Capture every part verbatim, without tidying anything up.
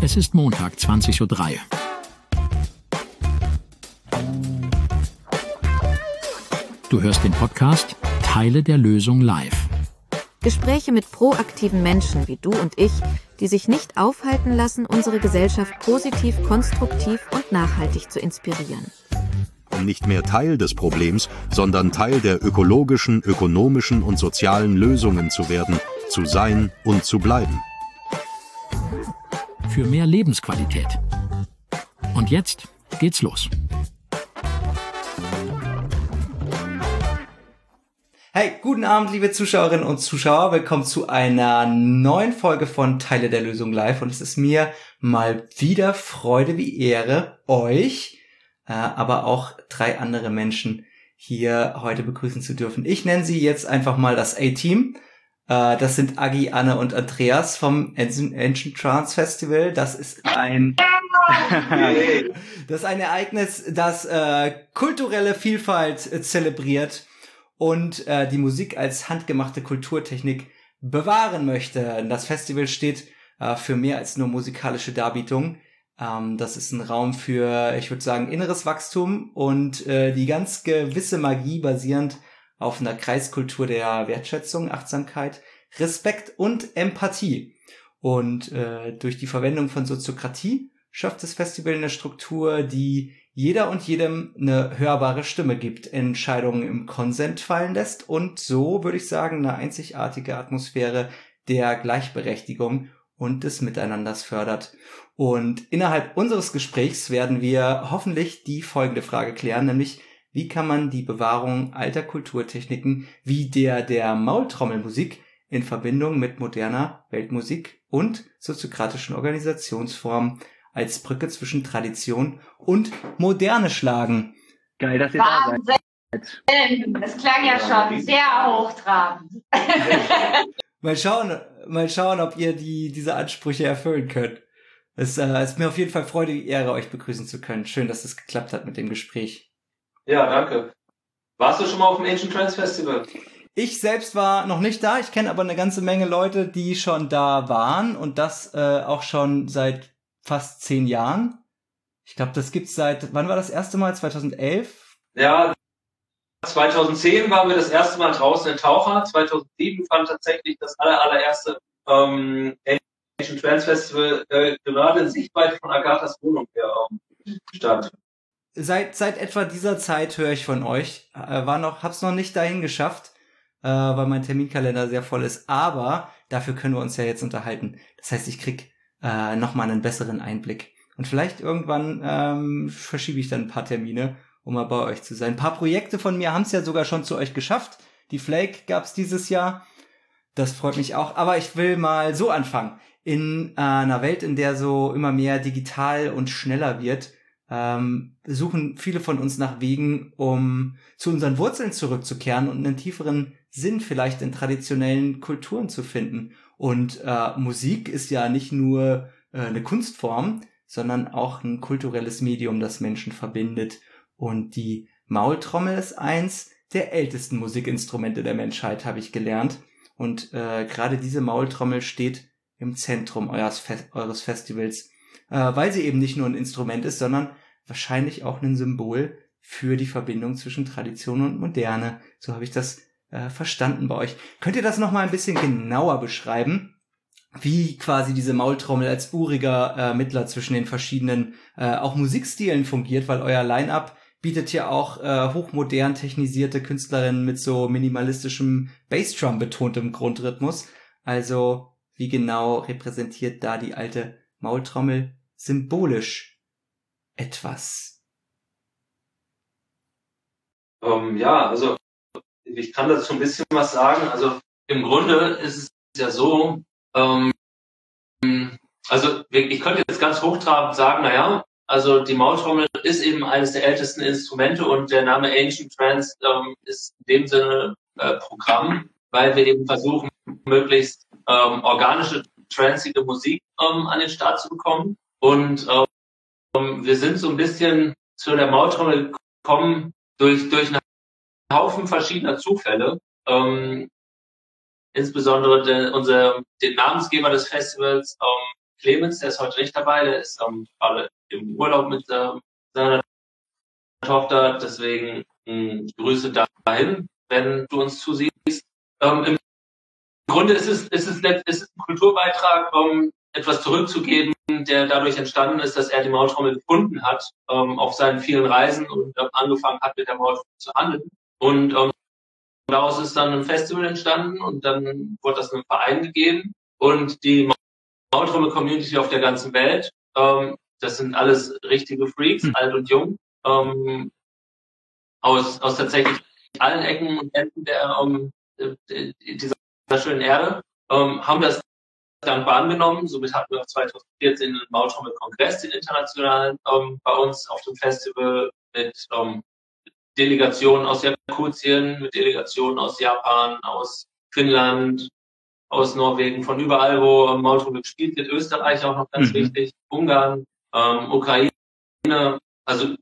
Es ist Montag, zwanzig Uhr drei. Du hörst den Podcast Teile der Lösung live. Gespräche mit proaktiven Menschen wie du und ich, die sich nicht aufhalten lassen, unsere Gesellschaft positiv, konstruktiv und nachhaltig zu inspirieren. Um nicht mehr Teil des Problems, sondern Teil der ökologischen, ökonomischen und sozialen Lösungen zu werden, zu sein und zu bleiben. Für mehr Lebensqualität. Und jetzt geht's los. Hey, guten Abend, liebe Zuschauerinnen und Zuschauer. Willkommen zu einer neuen Folge von Teile der Lösung live. Und es ist mir mal wieder Freude wie Ehre, euch, äh, aber auch drei andere Menschen hier heute begrüßen zu dürfen. Ich nenne sie jetzt einfach mal das A-Team. Äh, das sind Agi, Anne und Andreas vom Ancient Trance Festival. Das ist ein das ist ein Ereignis, das äh, kulturelle Vielfalt äh, zelebriert und äh, die Musik als handgemachte Kulturtechnik bewahren möchte. Das Festival steht äh, für mehr als nur musikalische Darbietung. Ähm, das ist ein Raum für, ich würde sagen, inneres Wachstum und äh, die ganz gewisse Magie basierend auf einer Kreiskultur der Wertschätzung, Achtsamkeit, Respekt und Empathie. Und äh, durch die Verwendung von Soziokratie schafft das Festival eine Struktur, die jeder und jedem eine hörbare Stimme gibt, Entscheidungen im Konsent fallen lässt und so, würde ich sagen, eine einzigartige Atmosphäre der Gleichberechtigung und des Miteinanders fördert. Und innerhalb unseres Gesprächs werden wir hoffentlich die folgende Frage klären, nämlich: Wie kann man die Bewahrung alter Kulturtechniken wie der der Maultrommelmusik in Verbindung mit moderner Weltmusik und soziokratischen Organisationsformen als Brücke zwischen Tradition und Moderne schlagen? Geil, dass ihr da seid. Das klang ja schon sehr hochtrabend. Mal schauen, mal schauen, ob ihr die diese Ansprüche erfüllen könnt. Es äh, ist mir auf jeden Fall Freude und Ehre, euch begrüßen zu können. Schön, dass es geklappt hat mit dem Gespräch. Ja, danke. Warst du schon mal auf dem Ancient Trance Festival? Ich selbst war noch nicht da, ich kenne aber eine ganze Menge Leute, die schon da waren und das äh, auch schon seit fast zehn Jahren. Ich glaube, das gibt's seit, wann war das erste Mal? zweitausendelf? Ja, zweitausendzehn waren wir das erste Mal draußen in Taucher. zweitausendsieben fand tatsächlich das aller, allererste ähm, Ancient Trance Festival äh, gerade in Sichtweite von Agathas Wohnung her ähm, statt. Seit seit etwa dieser Zeit höre ich von euch. Äh, war noch, hab's noch nicht dahin geschafft, äh, weil mein Terminkalender sehr voll ist. Aber dafür können wir uns ja jetzt unterhalten. Das heißt, ich krieg äh, noch mal einen besseren Einblick. Und vielleicht irgendwann ähm, verschiebe ich dann ein paar Termine, um mal bei euch zu sein. Ein paar Projekte von mir haben es ja sogar schon zu euch geschafft. Die Flake gab's dieses Jahr. Das freut mich auch. Aber ich will mal so anfangen. In äh, einer Welt, in der so immer mehr digital und schneller wird, Ähm, suchen viele von uns nach Wegen, um zu unseren Wurzeln zurückzukehren und einen tieferen Sinn vielleicht in traditionellen Kulturen zu finden. Und äh, Musik ist ja nicht nur äh, eine Kunstform, sondern auch ein kulturelles Medium, das Menschen verbindet. Und die Maultrommel ist eins der ältesten Musikinstrumente der Menschheit, habe ich gelernt. Und äh, gerade diese Maultrommel steht im Zentrum eures, Fe- eures Festivals, äh, weil sie eben nicht nur ein Instrument ist, sondern wahrscheinlich auch ein Symbol für die Verbindung zwischen Tradition und Moderne. So habe ich das äh, verstanden bei euch. Könnt ihr das noch mal ein bisschen genauer beschreiben, wie quasi diese Maultrommel als uriger äh, Mittler zwischen den verschiedenen äh, auch Musikstilen fungiert, weil euer Line-Up bietet ja auch äh, hochmodern technisierte Künstlerinnen mit so minimalistischem Bassdrum betontem Grundrhythmus. Also wie genau repräsentiert da die alte Maultrommel symbolisch etwas? Ähm, ja, also ich kann dazu ein bisschen was sagen. Also im Grunde ist es ja so, ähm, also ich könnte jetzt ganz hochtrabend sagen, naja, also die Maultrommel ist eben eines der ältesten Instrumente und der Name Ancient Trance ähm, ist in dem Sinne äh, Programm, weil wir eben versuchen, möglichst ähm, organische, tranceige Musik ähm, an den Start zu bekommen. Und ähm, wir sind so ein bisschen zu der Maultrommel gekommen durch, durch einen Haufen verschiedener Zufälle. Ähm, insbesondere den, unser, den Namensgeber des Festivals, ähm, Clemens, der ist heute nicht dabei, der ist ähm, gerade im Urlaub mit äh, seiner Tochter, deswegen mh, Grüße dahin, wenn du uns zusiehst. Ähm, Im Grunde ist es, ist es, ist es ein Kulturbeitrag, um etwas zurückzugeben, der dadurch entstanden ist, dass er die Maultrommel gefunden hat, ähm, auf seinen vielen Reisen und ähm, angefangen hat, mit der Maultrommel zu handeln. Und ähm, daraus ist dann ein Festival entstanden und dann wurde das einem Verein gegeben. Und die Maultrommel-Community auf der ganzen Welt, ähm, das sind alles richtige Freaks, hm. alt und jung, ähm, aus, aus tatsächlich allen Ecken und Enden der, um, dieser schönen Erde, ähm, haben das dankbar angenommen. Somit hatten wir auch zwanzig vierzehn den Maultrommel-Kongress, den internationalen, ähm, bei uns auf dem Festival mit ähm, Delegationen aus Jakutien, mit Delegationen aus Japan, aus Finnland, aus Norwegen, von überall, wo ähm, Maultrommel gespielt wird, Österreich auch noch ganz mhm. wichtig, Ungarn, ähm, Ukraine, also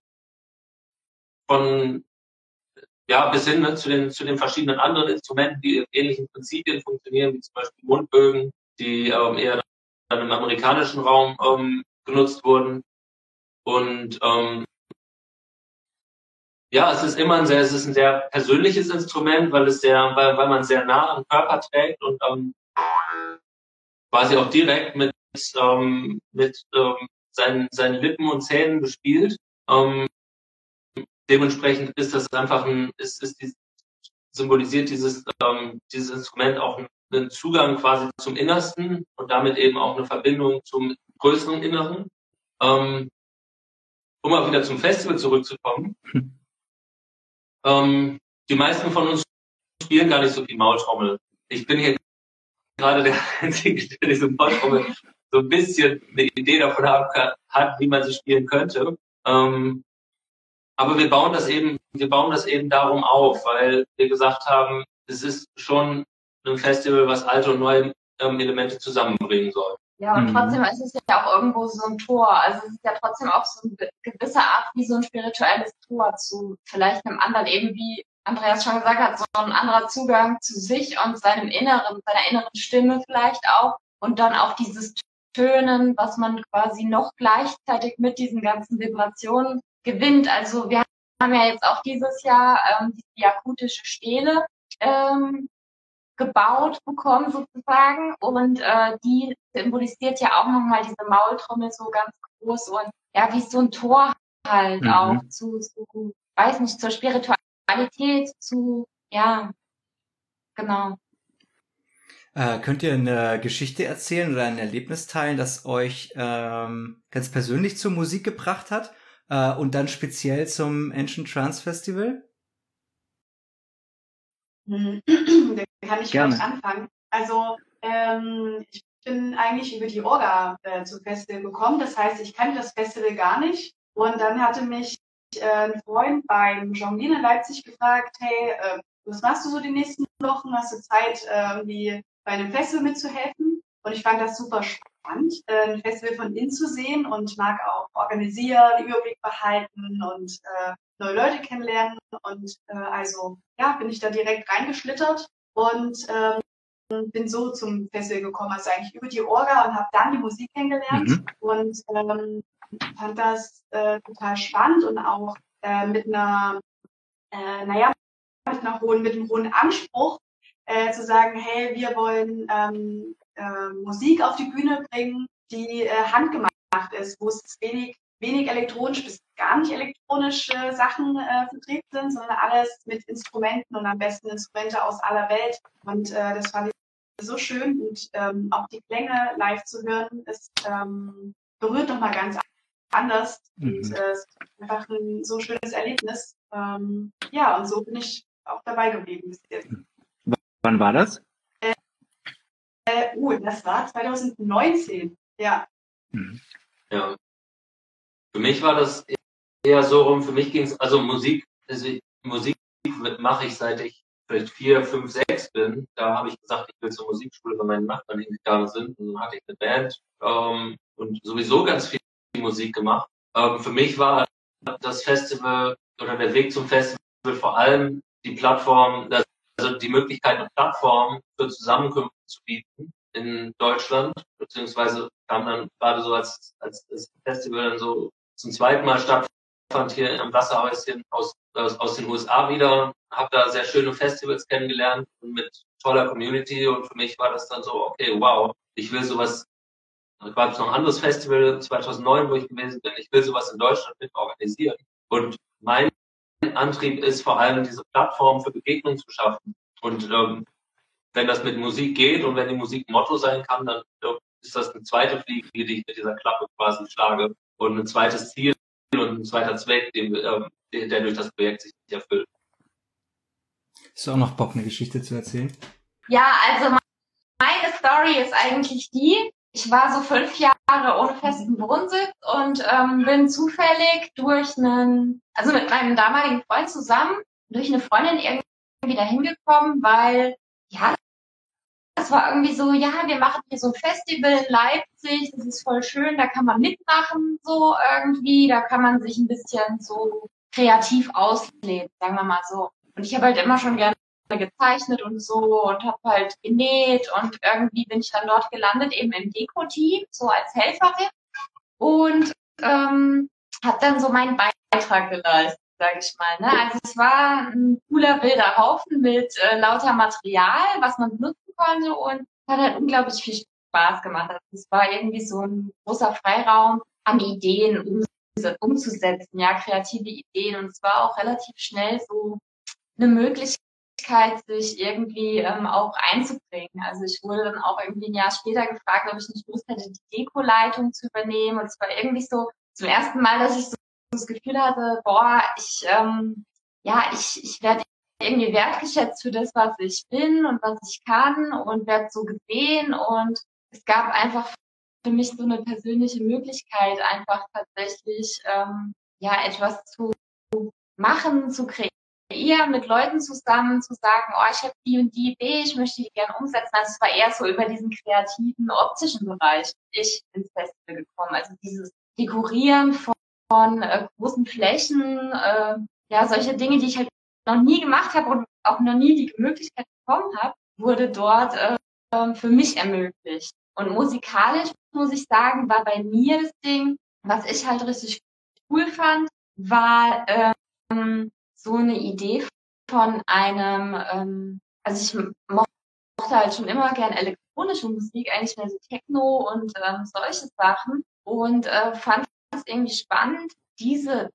von ja, bis hin ne, zu den zu den verschiedenen anderen Instrumenten, die in ähnlichen Prinzipien funktionieren, wie zum Beispiel Mundbögen, die ähm, eher dann im amerikanischen Raum ähm, genutzt wurden. Und ähm, ja, es ist immer ein sehr, es ist ein sehr persönliches Instrument, weil es sehr, weil, weil man sehr nah am Körper trägt und ähm, quasi auch direkt mit ähm, mit ähm, seinen seinen Lippen und Zähnen bespielt. Ähm, Dementsprechend ist das einfach ein, ist, ist die, symbolisiert dieses, ähm, dieses Instrument auch einen Zugang quasi zum Innersten und damit eben auch eine Verbindung zum größeren Inneren. Ähm, um mal wieder zum Festival zurückzukommen. Hm. Ähm, die meisten von uns spielen gar nicht so viel Maultrommel. Ich bin hier gerade der Einzige, der diese Maultrommel so ein bisschen eine Idee davon haben kann, hat, wie man sie spielen könnte. Ähm, Aber wir bauen das eben, wir bauen das eben darum auf, weil wir gesagt haben, es ist schon ein Festival, was alte und neue ähm, Elemente zusammenbringen soll. Ja, und mhm. trotzdem ist es ja auch irgendwo so ein Tor. Also es ist ja trotzdem auch so eine gewisse Art wie so ein spirituelles Tor zu vielleicht einem anderen, eben wie Andreas schon gesagt hat, so ein anderer Zugang zu sich und seinem Inneren, seiner inneren Stimme vielleicht auch. Und dann auch dieses Tönen, was man quasi noch gleichzeitig mit diesen ganzen Vibrationen gewinnt. Also wir haben ja jetzt auch dieses Jahr ähm, die jakutische Stele ähm, gebaut bekommen sozusagen und äh, die symbolisiert ja auch nochmal diese Maultrommel so ganz groß und ja, wie so ein Tor halt mhm. auch zu, zu, weiß nicht, zur Spiritualität, zu, ja, genau. Äh, könnt ihr eine Geschichte erzählen oder ein Erlebnis teilen, das euch ähm, ganz persönlich zur Musik gebracht hat? Und dann speziell zum Ancient Trance Festival? Da kann ich Gerne. gleich anfangen. Also ähm, ich bin eigentlich über die Orga äh, zum Festival gekommen. Das heißt, ich kannte das Festival gar nicht. Und dann hatte mich äh, ein Freund beim Jonglieren in Leipzig gefragt, hey, äh, was machst du so die nächsten Wochen? Hast du Zeit, äh, irgendwie bei einem Festival mitzuhelfen? Und ich fand das super spannend, äh, ein Festival von innen zu sehen und mag auch organisieren, Überblick behalten und äh, neue Leute kennenlernen. Und äh, also ja, bin ich da direkt reingeschlittert und ähm, bin so zum Festival gekommen, also eigentlich über die Orga und habe dann die Musik kennengelernt mhm. und ähm, fand das äh, total spannend und auch äh, mit einer, äh, naja, mit einer hohen, mit einem hohen Anspruch äh, zu sagen, hey, wir wollen ähm, äh, Musik auf die Bühne bringen, die äh, handgemacht ist, wo es wenig, wenig elektronisch bis gar nicht elektronische Sachen äh, vertreten sind, sondern alles mit Instrumenten und am besten Instrumente aus aller Welt. Und äh, das fand ich so schön und ähm, auch die Klänge live zu hören, ist ähm, berührt nochmal ganz anders. Mhm. Und äh, es ist einfach ein so schönes Erlebnis. Ähm, ja, und so bin ich auch dabei geblieben bis jetzt. Wann war das? Äh, äh, uh, das war zwanzig neunzehn, ja. Mhm. Ja. Für mich war das eher so rum, für mich ging es, also Musik, also Musik mache ich seit ich vielleicht vier, fünf, sechs bin. Da habe ich gesagt, ich will zur Musikschule, weil meine Nachbarn hingegangen sind. Und dann hatte ich eine Band ähm, und sowieso ganz viel Musik gemacht. Ähm, für mich war das Festival oder der Weg zum Festival vor allem die Plattform, also die Möglichkeit, eine Plattform für Zusammenkünfte zu bieten, in Deutschland, beziehungsweise kam dann gerade so, als, als das Festival dann so zum zweiten Mal stattfand hier am Wasserhäuschen aus, aus, aus den U S A wieder, habe da sehr schöne Festivals kennengelernt und mit toller Community, und für mich war das dann so, okay, wow, ich will sowas. Es war noch ein anderes Festival zweitausendneun, wo ich gewesen bin. Ich will sowas in Deutschland mit organisieren. Und mein Antrieb ist vor allem, diese Plattform für Begegnung zu schaffen. Und ähm, wenn das mit Musik geht und wenn die Musik ein Motto sein kann, dann äh, ist das eine zweite Fliege, die ich mit dieser Klappe quasi schlage. Und ein zweites Ziel und ein zweiter Zweck, den, äh, der durch das Projekt sich erfüllt. Hast du auch noch Bock, eine Geschichte zu erzählen? Ja, also meine Story ist eigentlich die, ich war so fünf Jahre ohne festen Wohnsitz und ähm, bin zufällig durch einen, also mit meinem damaligen Freund zusammen, durch eine Freundin irgendwie dahin gekommen, weil, ja, das war irgendwie so, ja, wir machen hier so ein Festival in Leipzig, das ist voll schön, da kann man mitmachen, so irgendwie, da kann man sich ein bisschen so kreativ ausleben, sagen wir mal so. Und ich habe halt immer schon gerne gezeichnet und so und habe halt genäht, und irgendwie bin ich dann dort gelandet, eben im Deko-Team, so als Helferin, und ähm, habe dann so meinen Beitrag geleistet, sage ich mal. Ne? Also es war ein cooler, wilder Haufen mit äh, lauter Material, was man benutzen konnte, und hat halt unglaublich viel Spaß gemacht. Also es war irgendwie so ein großer Freiraum an Ideen um, umzusetzen, ja, kreative Ideen, und es war auch relativ schnell so eine Möglichkeit, sich irgendwie ähm, auch einzubringen. Also ich wurde dann auch irgendwie ein Jahr später gefragt, ob ich nicht Lust hätte, die Deko-Leitung zu übernehmen. Und es war irgendwie so zum ersten Mal, dass ich so das Gefühl hatte, boah, ich, ähm, ja, ich, ich werde irgendwie wertgeschätzt für das, was ich bin und was ich kann, und werde so gesehen. Und es gab einfach für mich so eine persönliche Möglichkeit, einfach tatsächlich ähm, ja etwas zu machen, zu kreieren, eher mit Leuten zusammen zu sagen, oh, ich habe die und die Idee, ich möchte die gerne umsetzen. Also es war eher so über diesen kreativen, optischen Bereich ich ins Festival gekommen. Also dieses Dekorieren von, von äh, großen Flächen, äh, ja, solche Dinge, die ich halt noch nie gemacht habe und auch noch nie die Möglichkeit bekommen habe, wurde dort äh, für mich ermöglicht. Und musikalisch, muss ich sagen, war bei mir das Ding, was ich halt richtig cool fand, war ähm, so eine Idee von einem, ähm, also ich mochte halt schon immer gern elektronische Musik, eigentlich mehr so Techno und ähm, solche Sachen, und äh, fand es irgendwie spannend, diese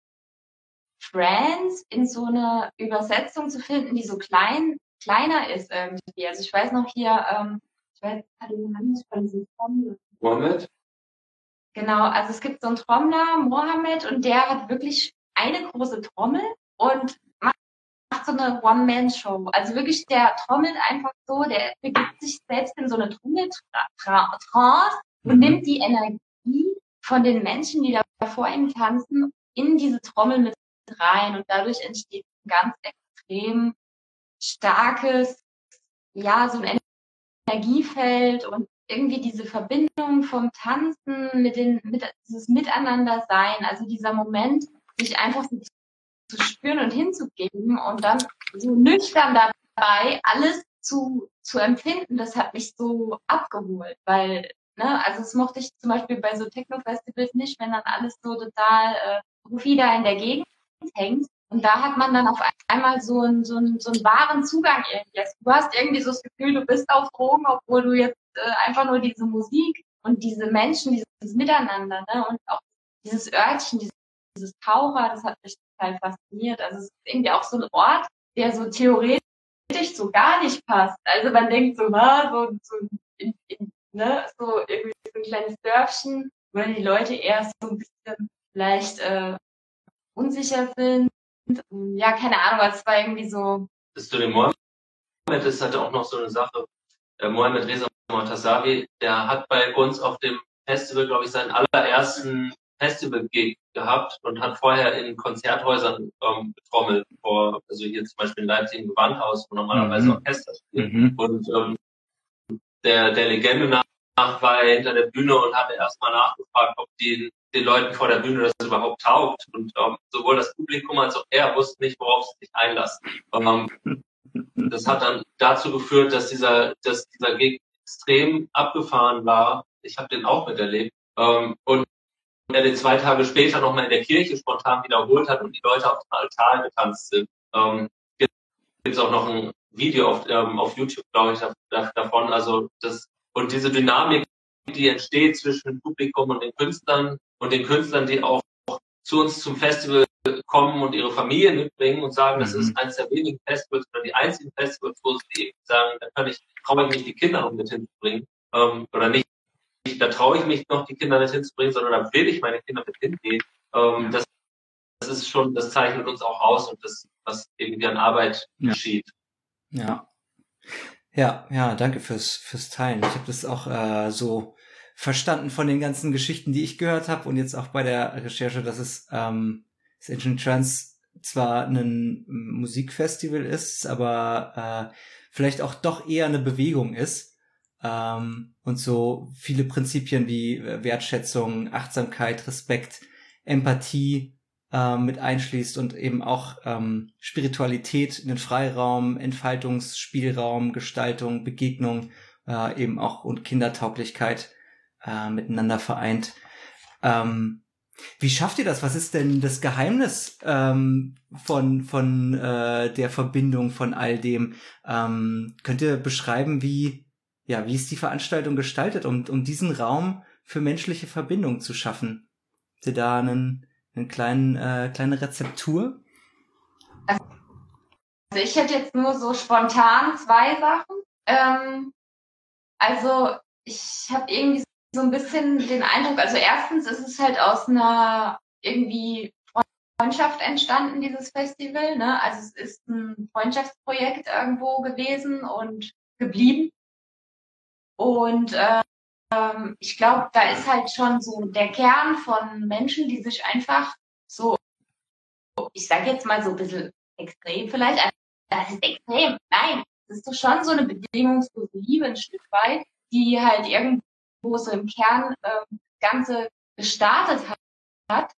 Trance in so eine Übersetzung zu finden, die so klein, kleiner ist irgendwie. Also ich weiß noch hier, ähm, ich weiß nicht von diesem Trommler. Mohammed? Genau, also es gibt so einen Trommler, Mohammed, und der hat wirklich eine große Trommel und macht, macht so eine One-Man-Show. Also wirklich, der trommelt einfach so, der begibt sich selbst in so eine Trommeltrance und Mhm. nimmt die Energie von den Menschen, die da vor ihm tanzen, in diese Trommel mit rein, und dadurch entsteht ein ganz extrem starkes, ja, so ein Energiefeld und irgendwie diese Verbindung vom Tanzen mit den, mit dieses Miteinander-Sein, also dieser Moment, sich einfach so zu spüren und hinzugeben und dann so nüchtern dabei alles zu, zu empfinden, das hat mich so abgeholt, weil, ne, also das mochte ich zum Beispiel bei so Techno-Festivals nicht, wenn dann alles so total äh, wieder in der Gegend hängt. Und da hat man dann auf einmal so einen, so einen, so einen wahren Zugang irgendwie. Also du hast irgendwie so das Gefühl, du bist auf Drogen, obwohl du jetzt äh, einfach nur diese Musik und diese Menschen, dieses Miteinander, ne, und auch dieses Örtchen, dieses, dieses Taucher, das hat mich total fasziniert. Also es ist irgendwie auch so ein Ort, der so theoretisch so gar nicht passt. Also man denkt so, ah, so, so, in, in, ne, so irgendwie so ein kleines Dörfchen, wo die Leute eher so ein bisschen vielleicht äh, unsicher sind. Ja, keine Ahnung, aber es war irgendwie so. Das zu dem Mohammed ist halt auch noch so eine Sache. Der Mohammed Reza Mortazawi, der hat bei uns auf dem Festival, glaube ich, seinen allerersten Festival-Gig gehabt und hat vorher in Konzerthäusern ähm, getrommelt, vor, also hier zum Beispiel in Leipzig im Gewandhaus, wo normalerweise Mhm. Orchester spielt. Mhm. Und ähm, der, der Legende nach war er hinter der Bühne und hatte erstmal nachgefragt, ob die, den Leuten vor der Bühne das überhaupt taugt. Und ähm, sowohl das Publikum als auch er wussten nicht, worauf sie sich einlassen. Ähm, das hat dann dazu geführt, dass dieser, dass dieser Gig extrem abgefahren war. Ich habe den auch miterlebt. Ähm, und er den zwei Tage später nochmal in der Kirche spontan wiederholt hat und die Leute auf dem Altar getanzt sind. Ähm, gibt es auch noch ein Video auf, ähm, auf YouTube, glaube ich, davon. Also das und diese Dynamik, die entsteht zwischen dem Publikum und den Künstlern und den Künstlern, die auch zu uns zum Festival kommen und ihre Familien mitbringen und sagen, mhm. das ist eines der wenigen Festivals oder die einzigen Festivals, wo sie eben sagen, da kann ich, traue ich mich, die Kinder noch mit hinzubringen, ähm, oder nicht, da traue ich mich noch, die Kinder mit hinzubringen, sondern da will ich meine Kinder mit hingehen. Ähm, ja. das, das ist schon, das zeichnet uns auch aus und das, was irgendwie an Arbeit ja. geschieht. Ja. Ja, ja, danke fürs, fürs Teilen. Ich habe das auch äh, so verstanden von den ganzen Geschichten, die ich gehört habe und jetzt auch bei der Recherche, dass es ähm, das Ancient Trance zwar ein Musikfestival ist, aber äh, vielleicht auch doch eher eine Bewegung ist ähm, und so viele Prinzipien wie Wertschätzung, Achtsamkeit, Respekt, Empathie äh, mit einschließt und eben auch ähm, Spiritualität, den Freiraum, Entfaltungsspielraum, Gestaltung, Begegnung äh, eben auch und Kindertauglichkeit äh, miteinander vereint. Ähm, wie schafft ihr das? Was ist denn das Geheimnis ähm, von von äh, der Verbindung von all dem? Ähm, könnt ihr beschreiben, wie ja wie ist die Veranstaltung gestaltet, um um diesen Raum für menschliche Verbindung zu schaffen? Habt ihr da einen einen kleinen äh, kleine Rezeptur? Also ich hätte jetzt nur so spontan zwei Sachen. Ähm, also ich habe irgendwie so ein bisschen den Eindruck, also erstens ist es halt aus einer irgendwie Freundschaft entstanden, dieses Festival, ne? Also es ist ein Freundschaftsprojekt irgendwo gewesen und geblieben. Und ähm, ich glaube, da ist halt schon so der Kern von Menschen, die sich einfach so, ich sage jetzt mal so ein bisschen extrem vielleicht, also das ist extrem, nein, das ist doch schon so eine bedingungslose Liebe ein Stück weit, die halt irgendwo wo so im Kern äh, das Ganze gestartet hat.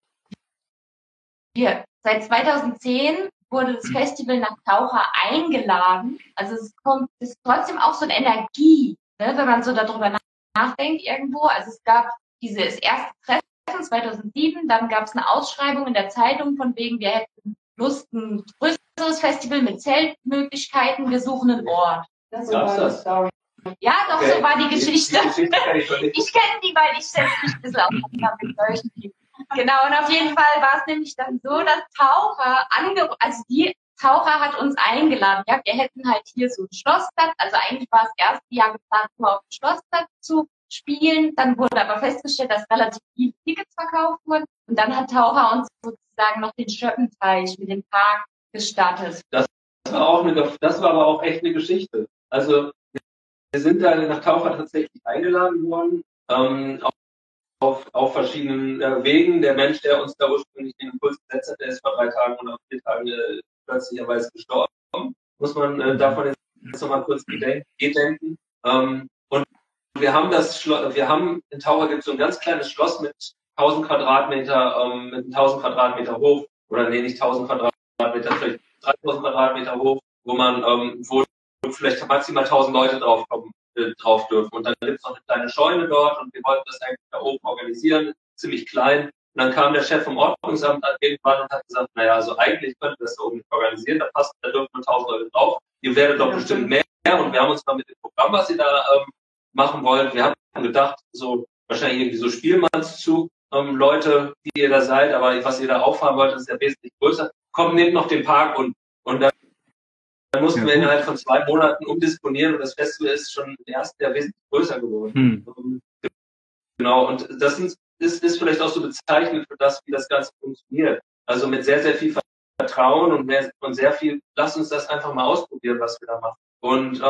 Wir, seit zweitausendzehn wurde das Festival nach Taucher eingeladen. Also es kommt, es ist trotzdem auch so eine Energie, ne, wenn man so darüber nachdenkt irgendwo. Also es gab dieses erste Treffen zweitausendsieben, dann gab es eine Ausschreibung in der Zeitung von wegen, wir hätten Lust, ein größeres Festival mit Zeltmöglichkeiten, wir suchen einen Ort. Das war die Story. Ja, doch, okay. So war die Geschichte. Die Geschichte kenn ich ich kenne die, weil ich setze mich ein bisschen auseinander mit solchen Themen. Genau, und auf jeden Fall war es nämlich dann so, dass Taucher, ange also die Taucher hat uns eingeladen. Ja, wir hätten halt hier so einen Schlossplatz, also eigentlich war es das erste Jahr geplant, nur auf dem Schlossplatz zu spielen. Dann wurde aber festgestellt, dass relativ viele Tickets verkauft wurden. Und dann hat Taucher uns sozusagen noch den Schöppenteich mit dem Park gestattet. Das war auch eine, das war aber auch echt eine Geschichte. Also wir sind da nach Taucher tatsächlich eingeladen worden, ähm, auf, auf, auf verschiedenen äh, Wegen. Der Mensch, der uns da ursprünglich den Impuls gesetzt hat, der ist vor drei Tagen oder vier Tagen äh, plötzlicherweise gestorben. Muss man äh, davon jetzt nochmal kurz gedenken. Ähm, und wir haben das Schloss, wir haben in Taucher gibt es so ein ganz kleines Schloss mit tausend Quadratmeter, ähm, mit tausend Quadratmeter hoch, oder nee, nicht tausend Quadratmeter, vielleicht dreitausend Quadratmeter hoch, wo man, ähm, wo vielleicht maximal tausend Leute drauf kommen, äh, drauf dürfen. Und dann gibt es noch eine kleine Scheune dort und wir wollten das eigentlich da oben organisieren, ziemlich klein. Und dann kam der Chef vom Ordnungsamt irgendwann und hat gesagt, naja, also eigentlich könnte das da oben nicht organisieren, da passt, da dürfen nur tausend Leute drauf. Ihr werdet doch ja, bestimmt mehr. Und wir haben uns mal mit dem Programm, was ihr da ähm, machen wollt, wir haben gedacht, so wahrscheinlich irgendwie so Spielmannszug, ähm, Leute, die ihr da seid, aber was ihr da auffahren wollt, ist ja wesentlich größer. Kommt, nehmt noch den Park und, und dann Dann mussten ja, wir innerhalb von zwei Monaten umdisponieren und das Festival ist schon im ersten Jahr wesentlich größer geworden. Hm. Genau, und das sind, ist, ist vielleicht auch so bezeichnend für das, wie das Ganze funktioniert. Also mit sehr, sehr viel Vertrauen und, mehr, und sehr viel, lasst uns das einfach mal ausprobieren, was wir da machen. Und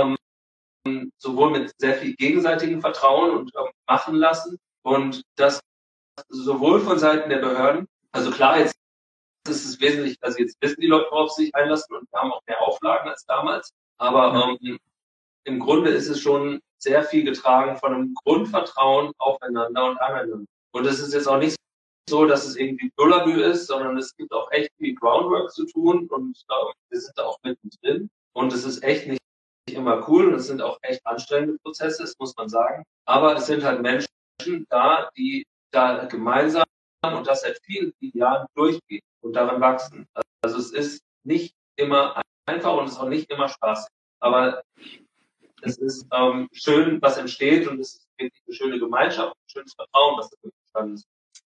ähm, sowohl mit sehr viel gegenseitigem Vertrauen und ähm, machen lassen und das sowohl von Seiten der Behörden, also klar, jetzt ist es wesentlich, also jetzt wissen die Leute, worauf sie sich einlassen und wir haben auch mehr Auflagen als damals. Aber ja. ähm, im Grunde ist es schon sehr viel getragen von einem Grundvertrauen aufeinander und aneinander. Und es ist jetzt auch nicht so, dass es irgendwie Bullabü ist, sondern es gibt auch echt viel Groundwork zu tun und äh, wir sind da auch mittendrin. Und es ist echt nicht immer cool und es sind auch echt anstrengende Prozesse, das muss man sagen. Aber es sind halt Menschen da, die da gemeinsam und das seit vielen, vielen Jahren durchgehen und daran wachsen. Also es ist nicht immer einfach und es ist auch nicht immer spaßig. Aber es ist ähm, schön, was entsteht und es ist wirklich eine schöne Gemeinschaft, ein schönes Vertrauen, was da entstanden ist.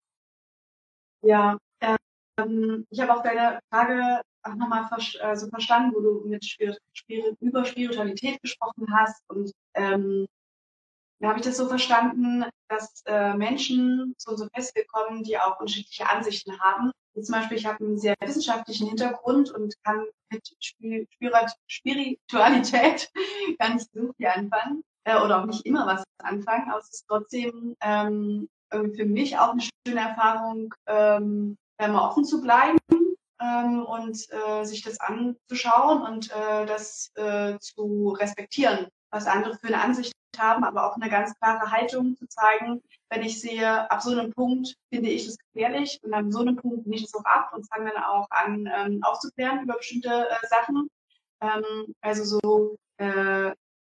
Ja, ähm, ich habe auch deine Frage auch nochmal vers- äh, so verstanden, wo du mit Spir- Spir- über Spiritualität gesprochen hast. Und ähm, da habe ich das so verstanden, dass äh, Menschen zu unserem Festival kommen, die auch unterschiedliche Ansichten haben. Wie zum Beispiel, ich habe einen sehr wissenschaftlichen Hintergrund und kann mit Spir- Spirit- Spiritualität gar nicht so viel anfangen äh, oder auch nicht immer was anfangen, aber es ist trotzdem ähm, irgendwie für mich auch eine schöne Erfahrung, ähm, mal offen zu bleiben ähm, und äh, sich das anzuschauen und äh, das äh, zu respektieren, was andere für eine Ansicht haben, aber auch eine ganz klare Haltung zu zeigen, wenn ich sehe, ab so einem Punkt finde ich es gefährlich und ab so einem Punkt nehme ich es auch ab und fange dann auch an ähm, aufzuklären über bestimmte äh, Sachen. Ähm, also so äh,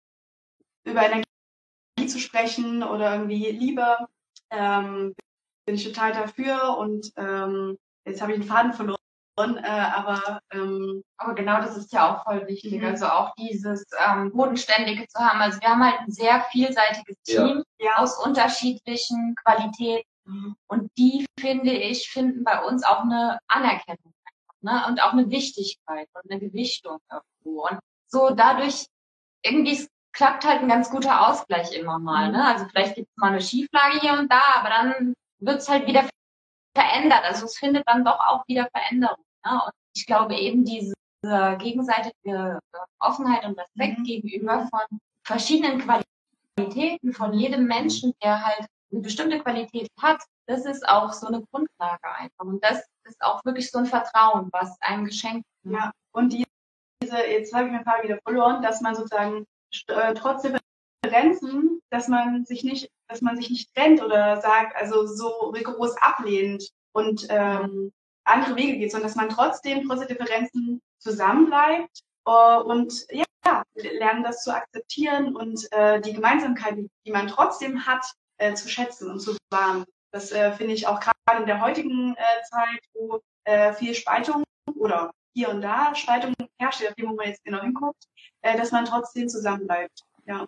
über Energie zu sprechen oder irgendwie Liebe, ähm, bin ich total dafür und ähm, jetzt habe ich den Faden verloren, äh, aber ähm, aber genau das ist ja auch voll wichtig, Mhm. also auch dieses ähm, Bodenständige zu haben. Also wir haben halt ein sehr vielseitiges Team ja. aus unterschiedlichen Qualitäten Mhm. und die, finde ich, finden bei uns auch eine Anerkennung, ne? Und auch eine Wichtigkeit und eine Gewichtung irgendwo. Und so dadurch irgendwie es klappt halt ein ganz guter Ausgleich immer mal. Ne? Also vielleicht gibt es mal eine Schieflage hier und da, aber dann wird es halt wieder verändert. Also es findet dann doch auch wieder Veränderung. Ne? Und ich glaube eben diese gegenseitige Offenheit und Respekt Mhm. gegenüber von verschiedenen Qualitäten von jedem Menschen, der halt eine bestimmte Qualität hat, das ist auch so eine Grundlage einfach. Und das ist auch wirklich so ein Vertrauen, was einem geschenkt wird. Ja, und die, diese, jetzt habe ich mir ein paar wieder verloren, dass man sozusagen äh, trotz Differenzen, dass man sich nicht, dass man sich nicht trennt oder sagt, also so rigoros ablehnt und ähm, andere Wege geht, sondern dass man trotzdem trotz der Differenzen zusammenbleibt äh, und ja, lernen das zu akzeptieren und äh, die Gemeinsamkeiten, die man trotzdem hat, äh, zu schätzen und zu bewahren. Das äh, finde ich auch gerade in der heutigen äh, Zeit, wo äh, viel Spaltung oder hier und da Spaltung herrscht, je nachdem, wo man jetzt genau hinguckt, äh, dass man trotzdem zusammenbleibt. Ja.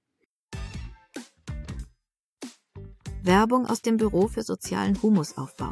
Werbung aus dem Büro für sozialen Humusaufbau.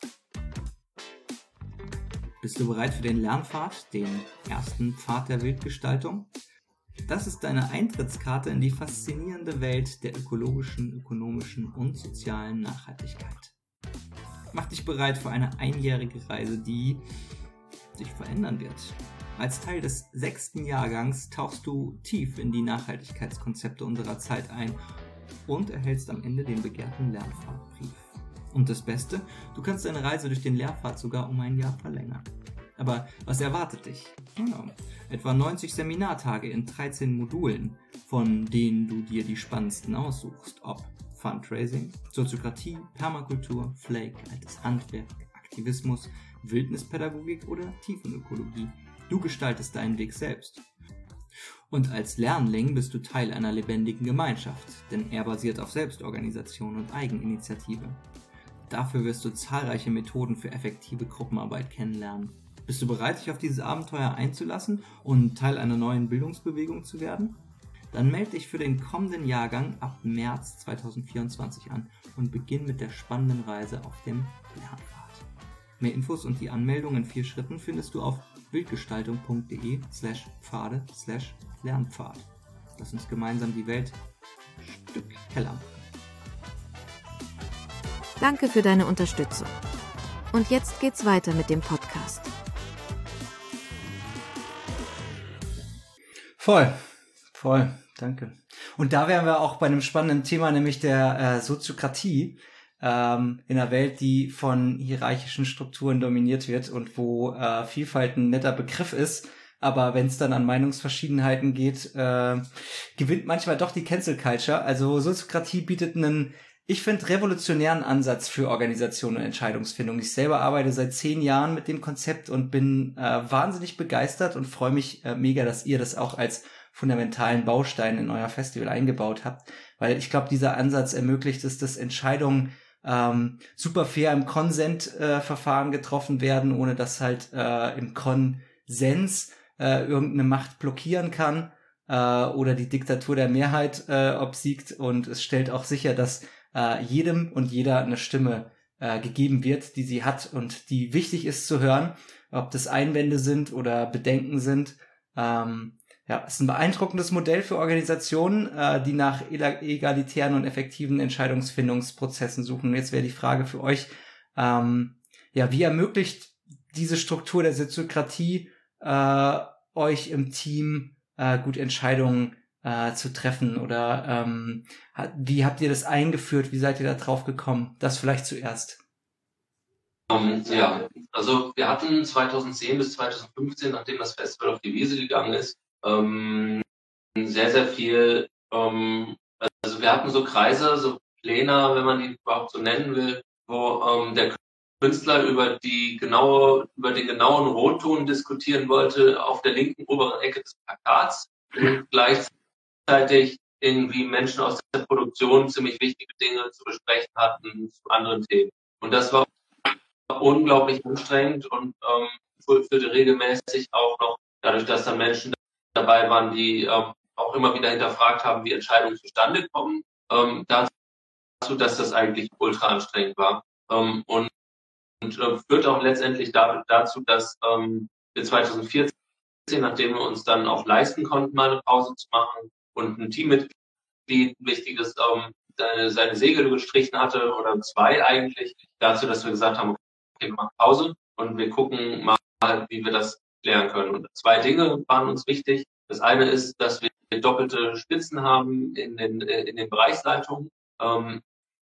Bist du bereit für den Lernpfad, den ersten Pfad der Wildgestaltung? Das ist deine Eintrittskarte in die faszinierende Welt der ökologischen, ökonomischen und sozialen Nachhaltigkeit. Mach dich bereit für eine einjährige Reise, die sich verändern wird. Als Teil des sechsten Jahrgangs tauchst du tief in die Nachhaltigkeitskonzepte unserer Zeit ein und erhältst am Ende den begehrten Lernpfadbrief. Und das Beste, du kannst deine Reise durch den Lehrpfad sogar um ein Jahr verlängern. Aber was erwartet dich? Ja, etwa neunzig Seminartage in dreizehn Modulen, von denen du dir die spannendsten aussuchst, ob Fundraising, Soziokratie, Permakultur, Flake, altes Handwerk, Aktivismus, Wildnispädagogik oder Tiefenökologie. Du gestaltest deinen Weg selbst. Und als Lernling bist du Teil einer lebendigen Gemeinschaft, denn er basiert auf Selbstorganisation und Eigeninitiative. Dafür wirst du zahlreiche Methoden für effektive Gruppenarbeit kennenlernen. Bist du bereit, dich auf dieses Abenteuer einzulassen und Teil einer neuen Bildungsbewegung zu werden? Dann melde dich für den kommenden Jahrgang ab März zweitausendvierundzwanzig an und beginn mit der spannenden Reise auf dem Lernpfad. Mehr Infos und die Anmeldung in vier Schritten findest du auf wildgestaltung.de slash Pfade slash Lernpfad. Lass uns gemeinsam die Welt ein Stück heller machen. Danke für deine Unterstützung. Und jetzt geht's weiter mit dem Podcast. Voll, voll, danke. Und da wären wir auch bei einem spannenden Thema, nämlich der äh, Soziokratie ähm, in einer Welt, die von hierarchischen Strukturen dominiert wird und wo äh, Vielfalt ein netter Begriff ist. Aber wenn es dann an Meinungsverschiedenheiten geht, äh, gewinnt manchmal doch die Cancel Culture. Also Soziokratie bietet einen, ich finde, revolutionären Ansatz für Organisation und Entscheidungsfindung. Ich selber arbeite seit zehn Jahren mit dem Konzept und bin äh, wahnsinnig begeistert und freue mich äh, mega, dass ihr das auch als fundamentalen Bausteinen in euer Festival eingebaut habt. Weil ich glaube, dieser Ansatz ermöglicht es, dass Entscheidungen ähm, super fair im Konsent-Verfahren äh, getroffen werden, ohne dass halt äh, im Konsens äh, irgendeine Macht blockieren kann äh, oder die Diktatur der Mehrheit äh, obsiegt. Und es stellt auch sicher, dass äh, jedem und jeder eine Stimme äh, gegeben wird, die sie hat und die wichtig ist zu hören, ob das Einwände sind oder Bedenken sind. Ähm, ja, es ist ein beeindruckendes Modell für Organisationen, äh, die nach egalitären und effektiven Entscheidungsfindungsprozessen suchen. Und jetzt wäre die Frage für euch, ähm, ja, wie ermöglicht diese Struktur der Soziokratie äh, euch im Team äh, gut Entscheidungen äh, zu treffen? Oder ähm, hat, wie habt ihr das eingeführt? Wie seid ihr da drauf gekommen? Das vielleicht zuerst. Um, ja, also wir hatten zweitausendzehn bis zweitausendfünfzehn, nachdem das Festival auf die Wiese gegangen ist, ähm, sehr, sehr viel, ähm, also wir hatten so Kreise, so Pläne, wenn man die überhaupt so nennen will, wo ähm, der Künstler über die genaue, über den genauen Rotton diskutieren wollte auf der linken oberen Ecke des Plakats und gleichzeitig irgendwie Menschen aus der Produktion ziemlich wichtige Dinge zu besprechen hatten zu anderen Themen. Und das war unglaublich anstrengend und ähm, führte regelmäßig auch noch, dadurch, dass dann Menschen dabei waren, die ähm, auch immer wieder hinterfragt haben, wie Entscheidungen zustande kommen, ähm, dazu, dass das eigentlich ultra anstrengend war. Ähm, und und äh, führt auch letztendlich da, dazu, dass ähm, wir zweitausendvierzehn, nachdem wir uns dann auch leisten konnten, mal eine Pause zu machen und ein Teammitglied, ein wichtiges, ähm, seine, seine Segel gestrichen hatte, oder zwei eigentlich, dazu, dass wir gesagt haben, okay, wir machen Pause und wir gucken mal, wie wir das klären können. Und zwei Dinge waren uns wichtig. Das eine ist, dass wir doppelte Spitzen haben in den, in den Bereichsleitungen, ähm,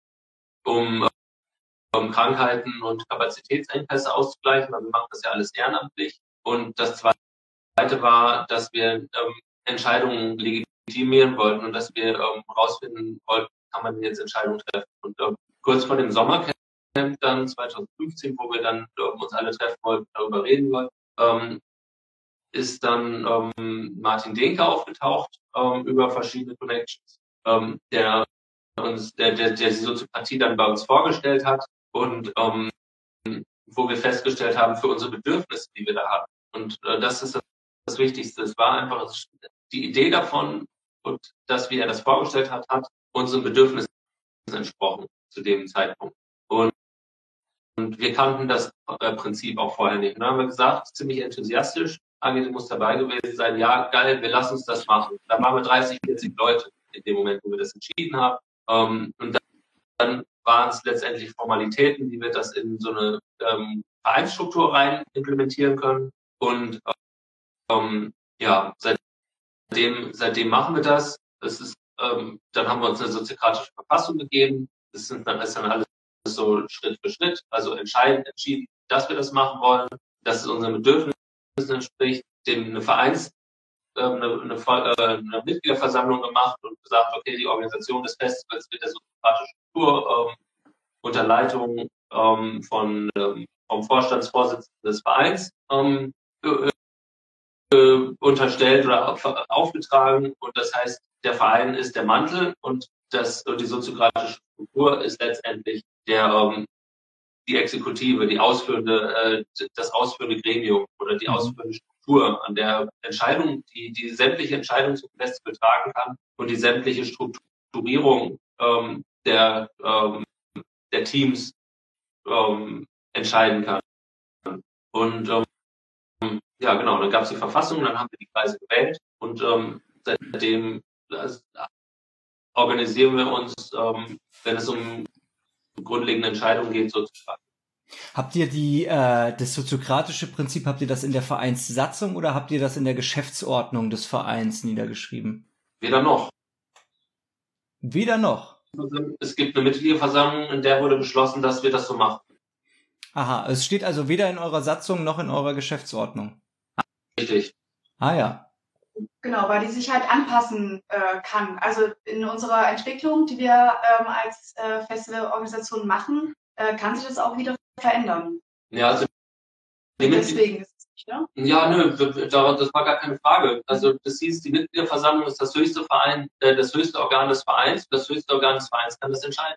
um, um Krankheiten und Kapazitätsengpässe auszugleichen, weil wir machen das ja alles ehrenamtlich. Und das zweite war, dass wir ähm, Entscheidungen legitimieren wollten und dass wir ähm, herausfinden wollten, kann man jetzt Entscheidungen treffen. Und ähm, kurz vor dem Sommercamp dann zweitausendfünfzehn, wo wir dann ähm, uns alle treffen wollten, darüber reden wollten, ähm, ist dann ähm, Martin Dehnke aufgetaucht ähm, über verschiedene Connections, ähm, der uns, der, der, der die Soziopathie dann bei uns vorgestellt hat und ähm, wo wir festgestellt haben, für unsere Bedürfnisse, die wir da hatten. Und äh, das ist das, das Wichtigste. Es war einfach die Idee davon und das, wie er das vorgestellt hat, hat unseren Bedürfnissen entsprochen zu dem Zeitpunkt. Und, und wir kannten das äh, Prinzip auch vorher nicht. Und dann haben wir gesagt, ziemlich enthusiastisch, Angela muss dabei gewesen sein, ja, geil, wir lassen uns das machen. Da waren wir dreißig, vierzig Leute in dem Moment, wo wir das entschieden haben. Ähm, und dann, dann waren es letztendlich Formalitäten, wie wir das in so eine ähm, Vereinsstruktur rein implementieren können. Und ähm, ja, seitdem, seitdem machen wir das. Das ist, ähm, dann haben wir uns eine soziokratische Verfassung gegeben. Das sind dann, ist dann alles so Schritt für Schritt, also entscheidend entschieden, dass wir das machen wollen, dass es unseren Bedürfnissen entspricht, dem eine Vereins, äh, eine, eine, eine Mitgliederversammlung gemacht und gesagt, okay, die Organisation des Festivals wird der soziokratischen Struktur ähm, unter Leitung ähm, von ähm, vom Vorstandsvorsitzenden des Vereins ähm, äh, äh, unterstellt oder auf, aufgetragen. Und das heißt, der Verein ist der Mantel und das, die soziokratische Struktur ist letztendlich der ähm, die Exekutive, die ausführende, äh, das ausführende Gremium oder die ausführende Struktur, an der Entscheidung, die, die sämtliche Entscheidungen zum Festival tragen kann und die sämtliche Strukturierung ähm, der, ähm, der Teams ähm, entscheiden kann. Und ähm, ja, genau, dann gab es die Verfassung, dann haben wir die Kreise gewählt und ähm, seitdem also, organisieren wir uns, ähm, wenn es um grundlegende Entscheidungen geht, sozusagen. Habt ihr die äh, das soziokratische Prinzip, habt ihr das in der Vereinssatzung oder habt ihr das in der Geschäftsordnung des Vereins niedergeschrieben? Weder noch. Weder noch? Es gibt eine Mitgliederversammlung, in der wurde beschlossen, dass wir das so machen. Aha, es steht also weder in eurer Satzung noch in eurer Geschäftsordnung. Richtig. Ah ja. Genau, weil die sich halt anpassen äh, kann. Also in unserer Entwicklung, die wir ähm, als äh, Festivalorganisation machen, äh, kann sich das auch wieder verändern. Ja, also deswegen ist es ne? Ja, nö, das war gar keine Frage. Also das hieß, die Mitgliederversammlung ist das höchste Verein, äh, das höchste Organ des Vereins. Das höchste Organ des Vereins kann das entscheiden.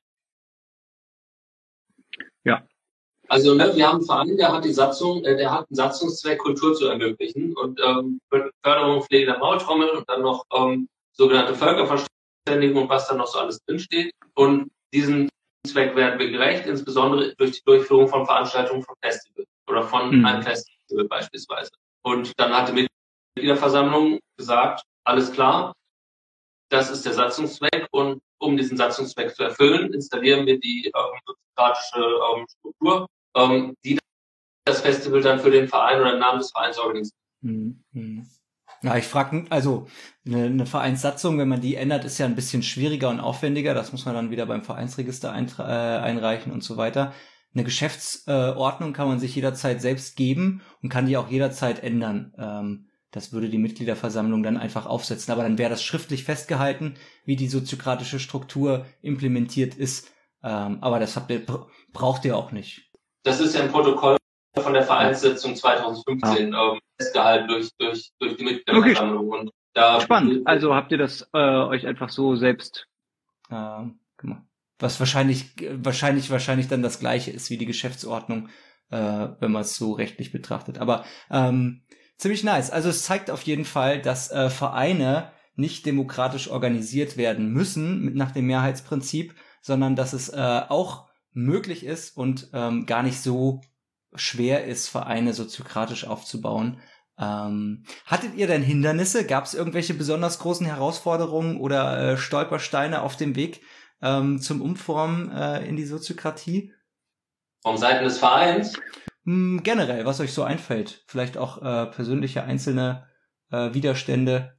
Ja. Also ne, wir haben einen Verein, der hat die Satzung, äh, der hat einen Satzungszweck, Kultur zu ermöglichen und ähm, Förderung und Pflege der Maultrommel und dann noch ähm, sogenannte Völkerverständigung und was dann noch so alles drinsteht. Und diesen Zweck werden wir gerecht, insbesondere durch die Durchführung von Veranstaltungen von Festivals oder von Mhm. einem Festival beispielsweise. Und dann hat die Mitgliederversammlung gesagt, alles klar, das ist der Satzungszweck und um diesen Satzungszweck zu erfüllen, installieren wir die ähm, soziokratische ähm, Struktur, ähm, die das Festival dann für den Verein oder im Namen des Vereins organisiert. Mhm. Ja, ich frage, also eine, eine Vereinssatzung, wenn man die ändert, ist ja ein bisschen schwieriger und aufwendiger. Das muss man dann wieder beim Vereinsregister eintra- äh, einreichen und so weiter. Eine Geschäftsordnung kann man sich jederzeit selbst geben und kann die auch jederzeit ändern. Ähm, das würde die Mitgliederversammlung dann einfach aufsetzen. Aber dann wäre das schriftlich festgehalten, wie die soziokratische Struktur implementiert ist. Ähm, aber das habt ihr, braucht ihr auch nicht. Das ist ja ein Protokoll von der Vereinssitzung zweitausendfünfzehn ähm, festgehalten durch, durch, durch die Mitgliederversammlung. Und da Spannend. Also habt ihr das äh, euch einfach so selbst ähm, gemacht. Was wahrscheinlich, wahrscheinlich, wahrscheinlich dann das Gleiche ist wie die Geschäftsordnung, äh, wenn man es so rechtlich betrachtet. Aber ähm, ziemlich nice. Also es zeigt auf jeden Fall, dass äh, Vereine nicht demokratisch organisiert werden müssen mit, nach dem Mehrheitsprinzip, sondern dass es äh, auch möglich ist und ähm, gar nicht so schwer ist, Vereine soziokratisch aufzubauen. Ähm, hattet ihr denn Hindernisse? Gab es irgendwelche besonders großen Herausforderungen oder äh, Stolpersteine auf dem Weg ähm, zum Umformen äh, in die Soziokratie? Vom Seiten des Vereins? Hm, generell, was euch so einfällt. Vielleicht auch äh, persönliche einzelne äh, Widerstände.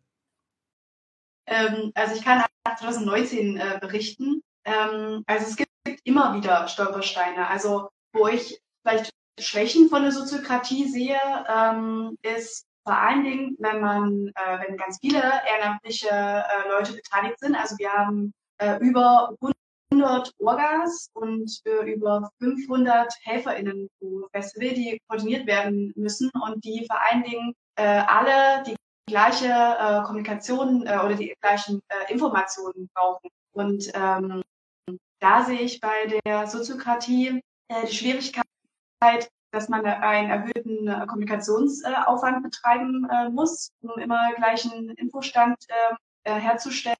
Ähm, also ich kann nach zwanzig neunzehn äh, berichten. Ähm, also es gibt immer wieder Stolpersteine. Also wo ich vielleicht Schwächen von der Soziokratie sehe, ähm, ist vor allen Dingen, wenn man, äh, wenn ganz viele ehrenamtliche äh, Leute beteiligt sind. Also wir haben äh, über hundert Orgas und äh, über fünfhundert HelferInnen pro Festival, die koordiniert werden müssen und die vor allen Dingen äh, alle die gleiche äh, Kommunikation äh, oder die gleichen äh, Informationen brauchen. Und ähm, da sehe ich bei der Soziokratie äh, die Schwierigkeit, dass man einen erhöhten äh, Kommunikationsaufwand betreiben äh, muss, um immer gleichen Infostand äh, herzustellen.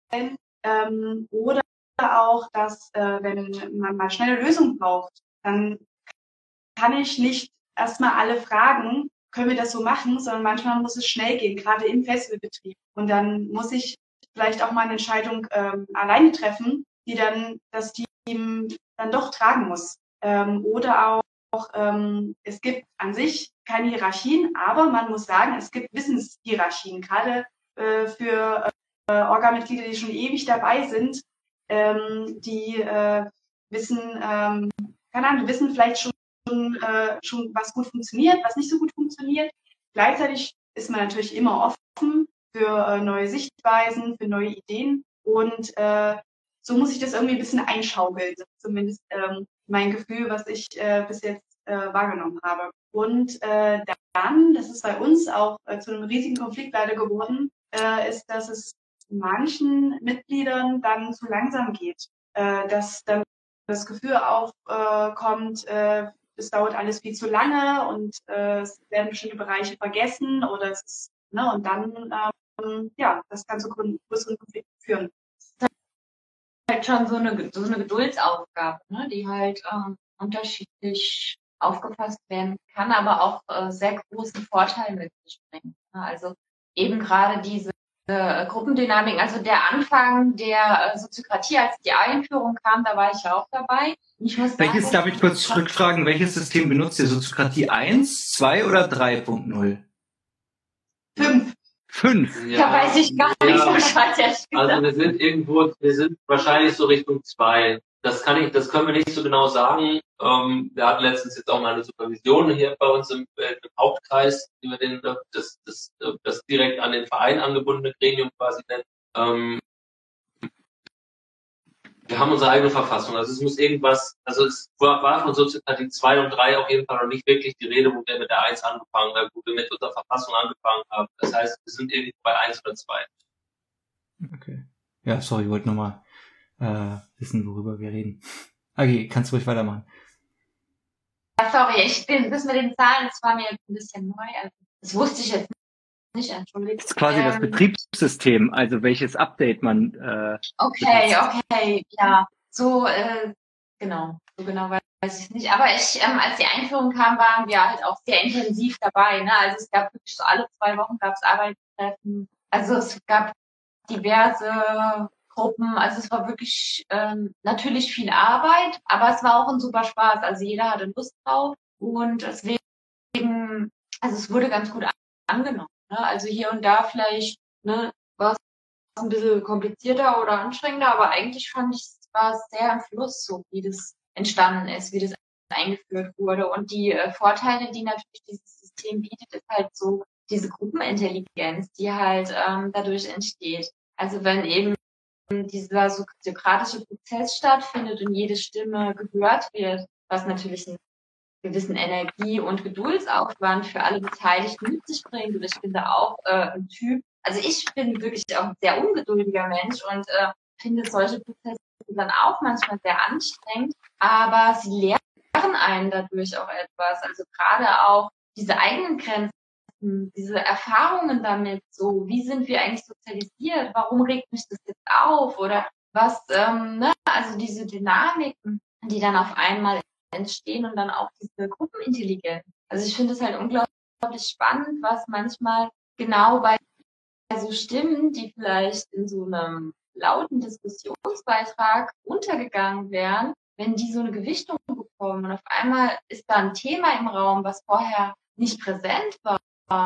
Ähm, oder auch, dass äh, wenn man mal schnelle Lösungen braucht, dann kann ich nicht erstmal alle fragen, können wir das so machen, sondern manchmal muss es schnell gehen, gerade im Festivalbetrieb. Und dann muss ich vielleicht auch mal eine Entscheidung ähm, alleine treffen, die dann das Team dann doch tragen muss. Ähm, oder auch, auch ähm, es gibt an sich keine Hierarchien, aber man muss sagen, es gibt Wissenshierarchien, gerade äh, für äh, Orga-Mitglieder, die schon ewig dabei sind, ähm, die äh, wissen, ähm, keine Ahnung, die wissen vielleicht schon, schon, äh, schon, was gut funktioniert, was nicht so gut funktioniert. Gleichzeitig ist man natürlich immer offen für äh, neue Sichtweisen, für neue Ideen und äh, so muss ich das irgendwie ein bisschen einschaukeln. Das ist zumindest ähm, mein Gefühl, was ich äh, bis jetzt äh, wahrgenommen habe. Und äh, dann, das ist bei uns auch äh, zu einem riesigen Konflikt leider geworden, äh, ist, dass es manchen Mitgliedern dann zu langsam geht, äh, dass dann das Gefühl aufkommt, äh, es dauert alles viel zu lange und äh, es werden bestimmte Bereiche vergessen oder es ist, ne, und dann, ähm, ja, das kann zu größeren Konflikten führen. Halt schon so eine, so eine Geduldsaufgabe, ne, die halt ähm, unterschiedlich aufgefasst werden kann, aber auch äh, sehr großen Vorteil mit sich bringt. Ne? Also eben gerade diese äh, Gruppendynamik, also der Anfang der äh, Soziokratie, als die Einführung kam, da war ich ja auch dabei. Ich muss Welches, sagen, darf ich kurz zurückfragen, welches System benutzt ihr? Soziokratie eins, zwei oder drei Punkt null? Fünf. fünf. Ja, da weiß ich gar nicht ja. Bescheid, ehrlich gesagt. Also wir sind irgendwo, wir sind wahrscheinlich so Richtung zwei. Das kann ich, das können wir nicht so genau sagen. Ähm, wir hatten letztens jetzt auch mal eine Supervision hier bei uns im, äh, im Hauptkreis, die wir den, das, das, das direkt an den Verein angebundene Gremium quasi nennen. Ähm, wir haben unsere eigene Verfassung. Also es muss irgendwas, also es war, war von Soziokratie zwei und drei auf jeden Fall noch nicht wirklich die Rede, wo wir mit der eins angefangen haben, wo wir mit unserer Verfassung angefangen haben. Das heißt, wir sind irgendwie bei eins oder zwei. Okay. Ja, sorry, ich wollte nochmal äh, wissen, worüber wir reden. Okay, kannst du ruhig weitermachen. Ja, sorry, ich, das mit den Zahlen, das war mir jetzt ein bisschen neu. Also, das wusste ich jetzt nicht, entschuldigt. Das ist quasi ähm, das Betriebssystem, also welches Update man äh, Okay, benutzt. okay, ja. So, äh, genau. So genau weiß ich nicht. Aber ich, ähm, als die Einführung kam, waren wir halt auch sehr intensiv dabei. Ne? Also es gab wirklich so alle zwei Wochen gab es Arbeitstreffen. Also es gab diverse Gruppen. Also es war wirklich ähm, natürlich viel Arbeit, aber es war auch ein super Spaß. Also jeder hatte Lust drauf und deswegen, also es wurde ganz gut angenommen. Ne? Also hier und da vielleicht, ne, war es ein bisschen komplizierter oder anstrengender, aber eigentlich fand ich, es war sehr im Fluss, so wie das entstanden ist, wie das eingeführt wurde. Und die äh, Vorteile, die natürlich dieses System bietet, ist halt so diese Gruppenintelligenz, die halt ähm, dadurch entsteht. Also wenn eben dieser sokratische Prozess stattfindet und jede Stimme gehört wird, was natürlich einen gewissen Energie- und Geduldsaufwand für alle Beteiligten mit sich bringt. Und ich finde auch äh, ein Typ, also ich bin wirklich auch ein sehr ungeduldiger Mensch und äh, finde solche Prozesse dann auch manchmal sehr anstrengend, aber sie lehren einen dadurch auch etwas. Also gerade auch diese eigenen Grenzen, diese Erfahrungen damit, so wie sind wir eigentlich sozialisiert, warum regt mich das jetzt auf oder was, ähm, ne? Also diese Dynamiken, die dann auf einmal entstehen und dann auch diese Gruppenintelligenz. Also ich finde es halt unglaublich spannend, was manchmal genau bei so Stimmen, die vielleicht in so einem lauten Diskussionsbeitrag untergegangen wären, wenn die so eine Gewichtung bekommen und auf einmal ist da ein Thema im Raum, was vorher nicht präsent war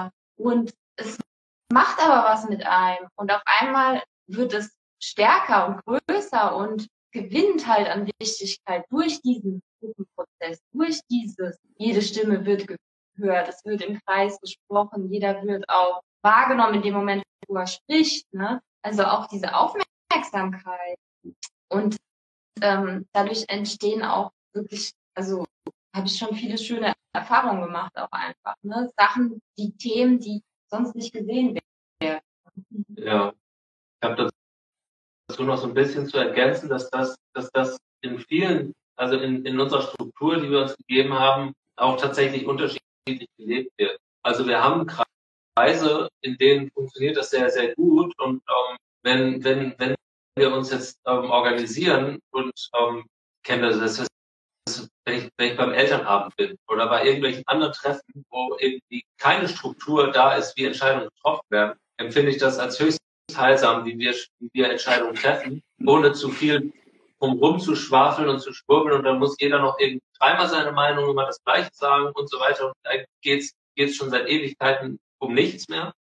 und es macht aber was mit einem und auf einmal wird es stärker und größer und gewinnt halt an Wichtigkeit durch diesen Gruppenprozess, durch dieses, jede Stimme wird gehört, es wird im Kreis gesprochen, jeder wird auch wahrgenommen in dem Moment, wo er spricht, ne? Also auch diese Aufmerksamkeit und ähm, dadurch entstehen auch wirklich, also habe ich schon viele schöne Erfahrungen gemacht auch einfach, ne? Sachen, die Themen, die sonst nicht gesehen werden. Ja, ich habe dazu noch so ein bisschen zu ergänzen, dass das, dass das in vielen, also in, in unserer Struktur, die wir uns gegeben haben, auch tatsächlich unterschiedlich gelebt wird. Also wir haben Kreise, in denen funktioniert das sehr, sehr gut und ähm, wenn, wenn, wenn wir uns jetzt ähm, organisieren und ähm, kennen wir das, das wenn ich, wenn ich beim Elternabend bin oder bei irgendwelchen anderen Treffen, wo irgendwie keine Struktur da ist, wie Entscheidungen getroffen werden, empfinde ich das als höchst heilsam, wie wir, wie wir Entscheidungen treffen, ohne zu viel drumherum zu schwafeln und zu schwurbeln und dann muss jeder noch irgendwie dreimal seine Meinung immer das Gleiche sagen und so weiter und eigentlich geht's, geht's schon seit Ewigkeiten um nichts mehr.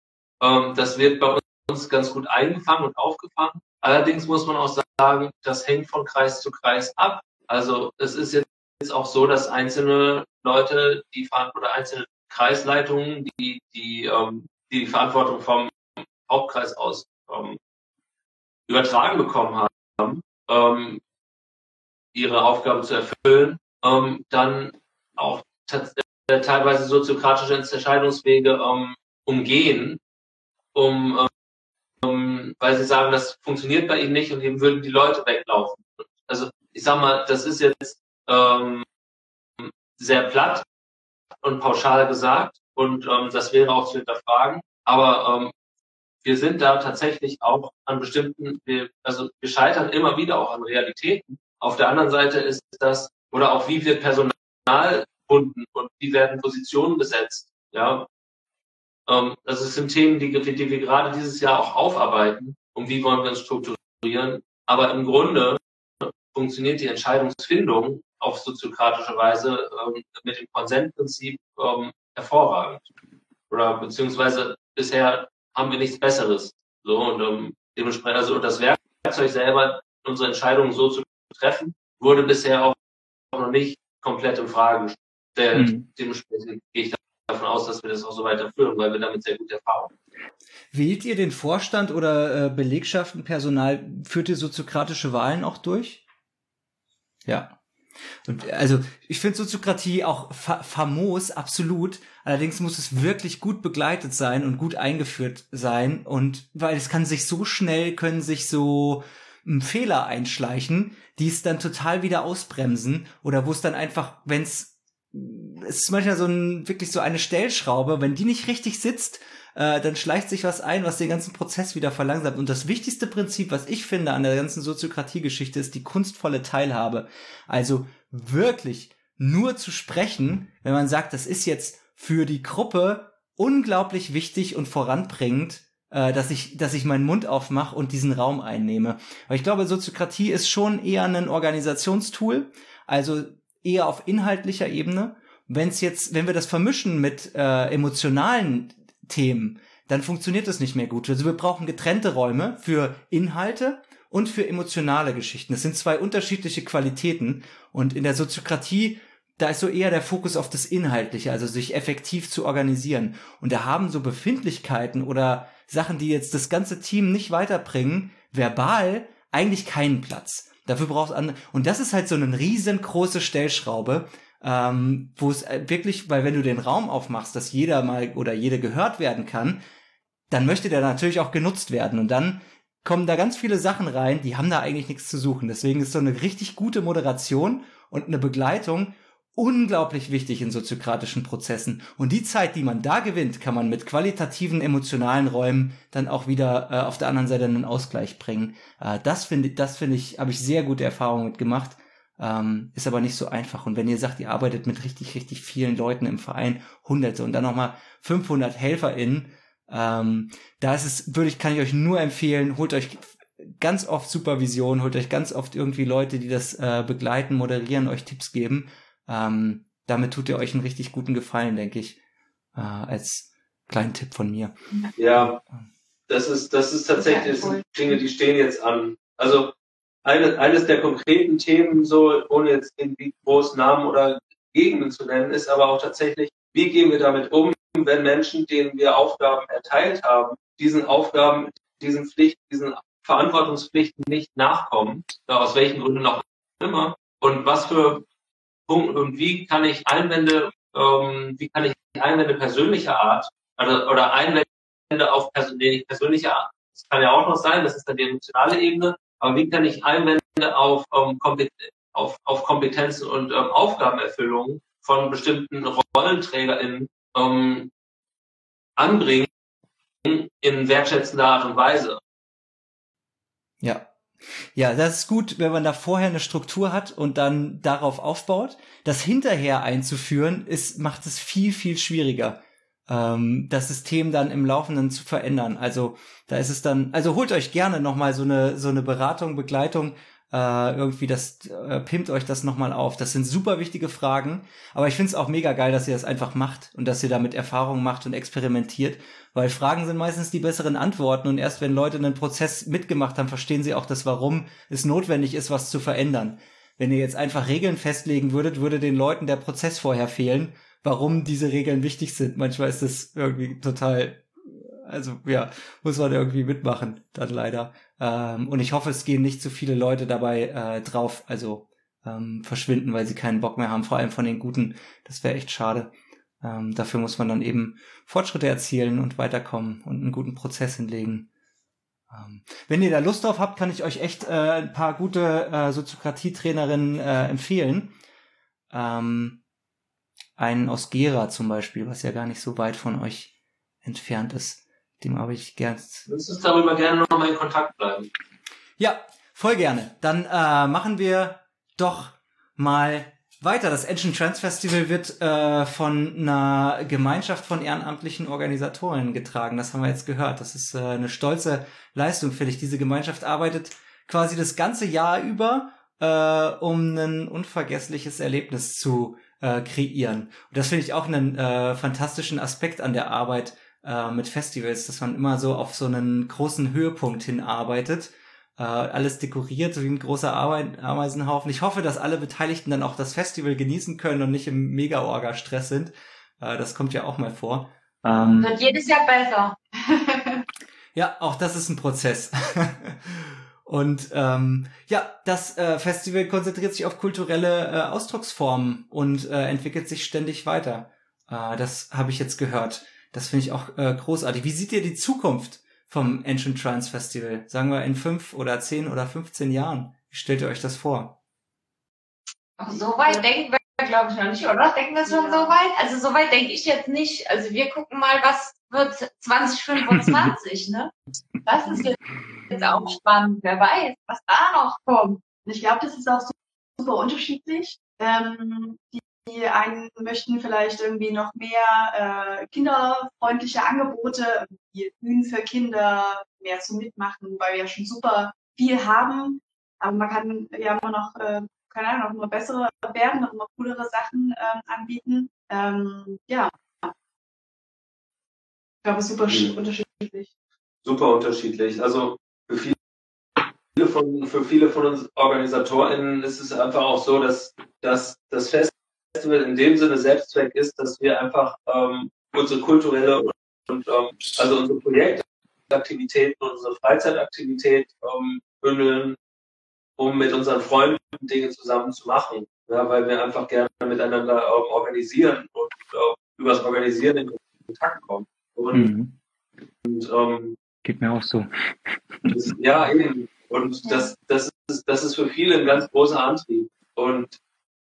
Ähm, das wird bei uns ganz gut eingefangen und aufgefangen. Allerdings muss man auch sagen, das hängt von Kreis zu Kreis ab. Also es ist jetzt auch so, dass einzelne Leute, die fahren oder einzelne Kreisleitungen, die die ähm, die Verantwortung vom Hauptkreis aus ähm, übertragen bekommen haben, ähm, ihre Aufgabe zu erfüllen, ähm, dann auch äh, teilweise soziokratische Entscheidungswege ähm, umgehen, um, ähm, weil sie sagen, das funktioniert bei ihnen nicht und eben würden die Leute weglaufen. Also ich sag mal, das ist jetzt ähm, sehr platt und pauschal gesagt und ähm, das wäre auch zu hinterfragen, aber ähm, wir sind da tatsächlich auch an bestimmten, wir, also wir scheitern immer wieder auch an Realitäten. Auf der anderen Seite ist das, oder auch wie wir Personal bunden und wie werden Positionen besetzt, ja. Ähm, das sind Themen, die, die wir gerade dieses Jahr auch aufarbeiten, um wie wollen wir uns strukturieren. Aber im Grunde funktioniert die Entscheidungsfindung auf soziokratische Weise ähm, mit dem Konsentprinzip ähm, hervorragend. Oder beziehungsweise bisher haben wir nichts Besseres. So und ähm, dementsprechend, also das Werkzeug selber, unsere Entscheidungen so zu treffen, wurde bisher auch noch nicht komplett in Frage gestellt. Mhm. Dementsprechend gehe ich davon aus, dass wir das auch so weiterführen, weil wir damit sehr gute Erfahrungen haben. Wählt ihr den Vorstand oder äh, Belegschaften, Personal, führt ihr soziokratische Wahlen auch durch? Ja. Und also ich finde Soziokratie auch fa- famos, absolut. Allerdings muss es wirklich gut begleitet sein und gut eingeführt sein. Und weil es kann sich so schnell, können sich so m, Fehler einschleichen, die es dann total wieder ausbremsen. Oder wo es dann einfach, wenn es, es ist manchmal so ein, wirklich so eine Stellschraube, wenn die nicht richtig sitzt, äh, dann schleicht sich was ein, was den ganzen Prozess wieder verlangsamt. Und das wichtigste Prinzip, was ich finde an der ganzen Soziokratie-Geschichte, ist die kunstvolle Teilhabe. Also wirklich nur zu sprechen, wenn man sagt, das ist jetzt für die Gruppe unglaublich wichtig und voranbringend, äh, dass ich, dass ich meinen Mund aufmache und diesen Raum einnehme. Weil ich glaube, Soziokratie ist schon eher ein Organisationstool, also eher auf inhaltlicher Ebene. Wenn es jetzt, wenn wir das vermischen mit äh, emotionalen Themen, dann funktioniert das nicht mehr gut. Also wir brauchen getrennte Räume für Inhalte und für emotionale Geschichten. Das sind zwei unterschiedliche Qualitäten. Und in der Soziokratie, da ist so eher der Fokus auf das Inhaltliche, also sich effektiv zu organisieren. Und da haben so Befindlichkeiten oder Sachen, die jetzt das ganze Team nicht weiterbringen, verbal eigentlich keinen Platz. Dafür braucht es andere. Und das ist halt so eine riesengroße Stellschraube, ähm, wo es wirklich, weil wenn du den Raum aufmachst, dass jeder mal oder jede gehört werden kann, dann möchte der natürlich auch genutzt werden. Und dann kommen da ganz viele Sachen rein, die haben da eigentlich nichts zu suchen. Deswegen ist so eine richtig gute Moderation und eine Begleitung unglaublich wichtig in soziokratischen Prozessen. Und die Zeit, die man da gewinnt, kann man mit qualitativen, emotionalen Räumen dann auch wieder äh, auf der anderen Seite einen Ausgleich bringen. Äh, das finde das finde ich, habe ich sehr gute Erfahrungen mit gemacht. Ähm, ist aber nicht so einfach. Und wenn ihr sagt, ihr arbeitet mit richtig, richtig vielen Leuten im Verein, Hunderte und dann nochmal fünfhundert HelferInnen, ähm, da ist es, würde ich, kann ich euch nur empfehlen, holt euch ganz oft Supervision, holt euch ganz oft irgendwie Leute, die das äh, begleiten, moderieren, euch Tipps geben. Ähm, damit tut ihr euch einen richtig guten Gefallen, denke ich, äh, als kleinen Tipp von mir. Ja, das ist, das ist tatsächlich, das sind Dinge, die stehen jetzt an. Also, eine, eines der konkreten Themen, so, ohne jetzt irgendwie großen Namen oder Gegenden zu nennen, ist aber auch tatsächlich, wie gehen wir damit um, wenn Menschen, denen wir Aufgaben erteilt haben, diesen Aufgaben, diesen Pflichten, diesen Verantwortungspflichten nicht nachkommen, aus welchen Gründen auch immer, und was für Punkte und wie kann ich Einwände, ähm, wie kann ich Einwände persönlicher Art oder, oder Einwände auf Person, nee, persönlicher Art, das kann ja auch noch sein, das ist dann die emotionale Ebene, aber wie kann ich Einwände auf, ähm, Kompet- auf, auf Kompetenzen und ähm, Aufgabenerfüllung von bestimmten RollenträgerInnen ähm, anbringen in wertschätzender Art und Weise. Ja. Ja, das ist gut, wenn man da vorher eine Struktur hat und dann darauf aufbaut. Das hinterher einzuführen, ist, macht es viel, viel schwieriger, ähm, das System dann im Laufenden zu verändern. Also da ist es dann, also holt euch gerne nochmal so eine, so eine Beratung, Begleitung, äh, irgendwie das, äh, pimpt euch das nochmal auf. Das sind super wichtige Fragen, aber ich finde es auch mega geil, dass ihr das einfach macht und dass ihr damit Erfahrungen macht und experimentiert, weil Fragen sind meistens die besseren Antworten und erst wenn Leute einen Prozess mitgemacht haben, verstehen sie auch das, warum es notwendig ist, was zu verändern. Wenn ihr jetzt einfach Regeln festlegen würdet, würde den Leuten der Prozess vorher fehlen, warum diese Regeln wichtig sind. Manchmal ist das irgendwie total, also ja, muss man irgendwie mitmachen, dann leider. Ähm, und ich hoffe, es gehen nicht zu viele Leute dabei äh, drauf, also ähm, verschwinden, weil sie keinen Bock mehr haben, vor allem von den Guten. Das wäre echt schade. Ähm, dafür muss man dann eben Fortschritte erzielen und weiterkommen und einen guten Prozess hinlegen. Ähm, wenn ihr da Lust drauf habt, kann ich euch echt äh, ein paar gute äh, Soziokratie-Trainerinnen äh, empfehlen. Ähm, einen aus Gera zum Beispiel, was ja gar nicht so weit von euch entfernt ist. Dem habe ich gern. Lass uns darüber gerne noch mal in Kontakt bleiben. Ja, voll gerne. Dann äh, machen wir doch mal weiter. Das Edge and Trans Festival wird äh, von einer Gemeinschaft von ehrenamtlichen Organisatoren getragen. Das haben wir jetzt gehört. Das ist äh, eine stolze Leistung, finde ich. Diese Gemeinschaft arbeitet quasi das ganze Jahr über, äh, um ein unvergessliches Erlebnis zu äh, kreieren. Und das finde ich auch einen äh, fantastischen Aspekt an der Arbeit äh, mit Festivals, dass man immer so auf so einen großen Höhepunkt hinarbeitet. Uh, alles dekoriert, so wie ein großer Arbeit- Ameisenhaufen. Ich hoffe, dass alle Beteiligten dann auch das Festival genießen können und nicht im Mega-Orga-Stress sind. Äh, das kommt ja auch mal vor. Ähm, Wird jedes Jahr besser. Ja, auch das ist ein Prozess. Und ähm, ja, das äh, Festival konzentriert sich auf kulturelle äh, Ausdrucksformen und äh, entwickelt sich ständig weiter. Äh, das habe ich jetzt gehört. Das finde ich auch äh, großartig. Wie seht ihr die Zukunft vom Ancient Trance Festival? Sagen wir in fünf oder zehn oder fünfzehn Jahren. Wie stellt ihr euch das vor? Ach, so weit denken wir, glaube ich, noch nicht, oder? Denken wir schon Ja. so weit? Also so weit denke ich jetzt nicht. Also wir gucken mal, was wird zwanzig fünfundzwanzig, ne? Das ist jetzt, jetzt auch spannend. Wer weiß, was da noch kommt. Und ich glaube, das ist auch super unterschiedlich. Ähm, die, die einen möchten vielleicht irgendwie noch mehr äh, kinderfreundliche Angebote, wie Bühnen für Kinder, mehr zum Mitmachen, weil wir ja schon super viel haben. Aber man kann ja immer noch, äh, keine Ahnung, noch immer bessere werden, noch immer coolere Sachen ähm, anbieten. Ähm, ja, ich glaube, es ist super Mhm. unterschiedlich. Super unterschiedlich. Also für viele von, für viele von uns OrganisatorInnen ist es einfach auch so, dass, dass das Festival in dem Sinne Selbstzweck ist, dass wir einfach ähm, unsere kulturelle und, und ähm, also unsere Projektaktivitäten, unsere Freizeitaktivität ähm, bündeln, um mit unseren Freunden Dinge zusammen zu machen. Ja, weil wir einfach gerne miteinander ähm, organisieren und äh, über das Organisieren in Kontakt kommen. Und, mhm. und ähm, Geht mir auch so. das, ja, eben. Und Ja. das, das, ist, das ist für viele ein ganz großer Antrieb. Und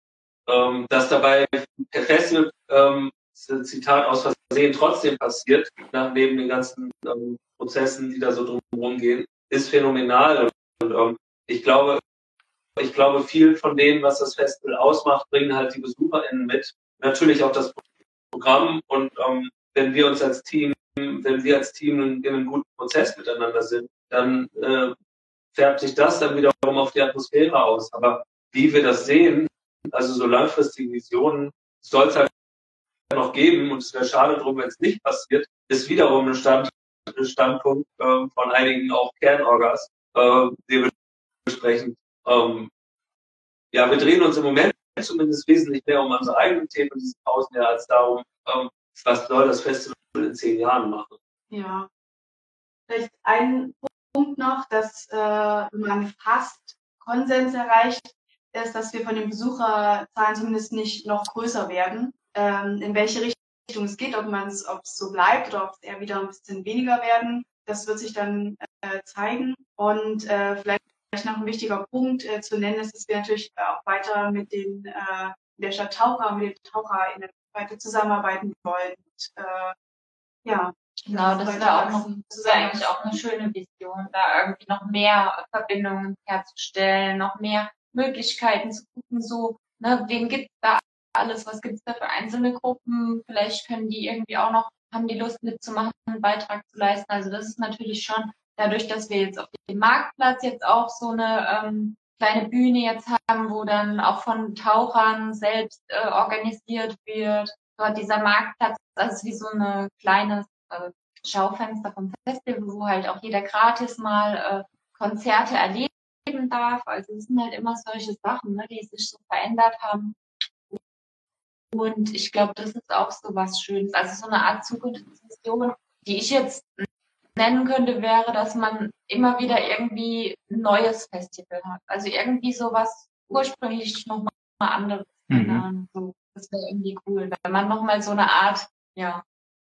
ähm, dass dabei per Festival, ähm, Zitat aus Versehen, trotzdem passiert, nach, neben den ganzen ähm, Prozessen, die da so drumherum gehen, ist phänomenal. Und ähm, ich glaube, ich glaube, viel von dem, was das Festival ausmacht, bringen halt die BesucherInnen mit. Natürlich auch das Programm. Und ähm, wenn wir uns als Team, wenn wir als Team in, in einem guten Prozess miteinander sind, dann äh, färbt sich das dann wiederum auf die Atmosphäre aus. Aber wie wir das sehen, also so langfristige Visionen, soll es halt noch geben und es wäre schade drum, wenn es nicht passiert, ist wiederum ein, Stand, ein Standpunkt äh, von einigen auch Kernorgas, äh, dementsprechend ähm, ja, wir drehen uns im Moment zumindest wesentlich mehr um unsere eigenen Themen in diesem Pausenjahr als darum, ähm, was soll das Festival in zehn Jahren machen. Ja. Vielleicht ein Punkt noch, dass äh, man fast Konsens erreicht, ist, dass wir von den Besucherzahlen zumindest nicht noch größer werden. Ähm, in welche Richtung es geht, ob man es, ob es so bleibt oder ob es eher wieder ein bisschen weniger werden, das wird sich dann äh, zeigen. Und äh, vielleicht noch ein wichtiger Punkt äh, zu nennen ist, dass wir natürlich auch weiter mit den äh, der Stadt Taucher, mit den TaucherInnen weiter zusammenarbeiten wollen. Und, äh, ja. Genau, das wäre auch noch, das wäre eigentlich auch eine schöne Vision, da irgendwie noch mehr Verbindungen herzustellen, noch mehr Möglichkeiten zu gucken, so, ne, wen gibt's da alles, was gibt's da für einzelne Gruppen, vielleicht können die irgendwie auch noch, haben die Lust mitzumachen, einen Beitrag zu leisten. Also das ist natürlich schon, dadurch, dass wir jetzt auf dem Marktplatz jetzt auch so eine ähm, kleine Bühne jetzt haben, wo dann auch von Tauchern selbst äh, organisiert wird, dort dieser Marktplatz, das ist wie so eine kleine äh, Schaufenster vom Festival, wo halt auch jeder gratis mal äh, Konzerte erleben darf. Also es sind halt immer solche Sachen, ne, die sich so verändert haben. Und ich glaube, das ist auch so was Schönes. Also so eine Art Zukunftsvision, die ich jetzt nennen könnte, wäre, dass man immer wieder irgendwie ein neues Festival hat. Also irgendwie sowas ursprünglich nochmal anderes. Mhm. So, das wäre irgendwie cool, wenn man nochmal so eine Art, ja,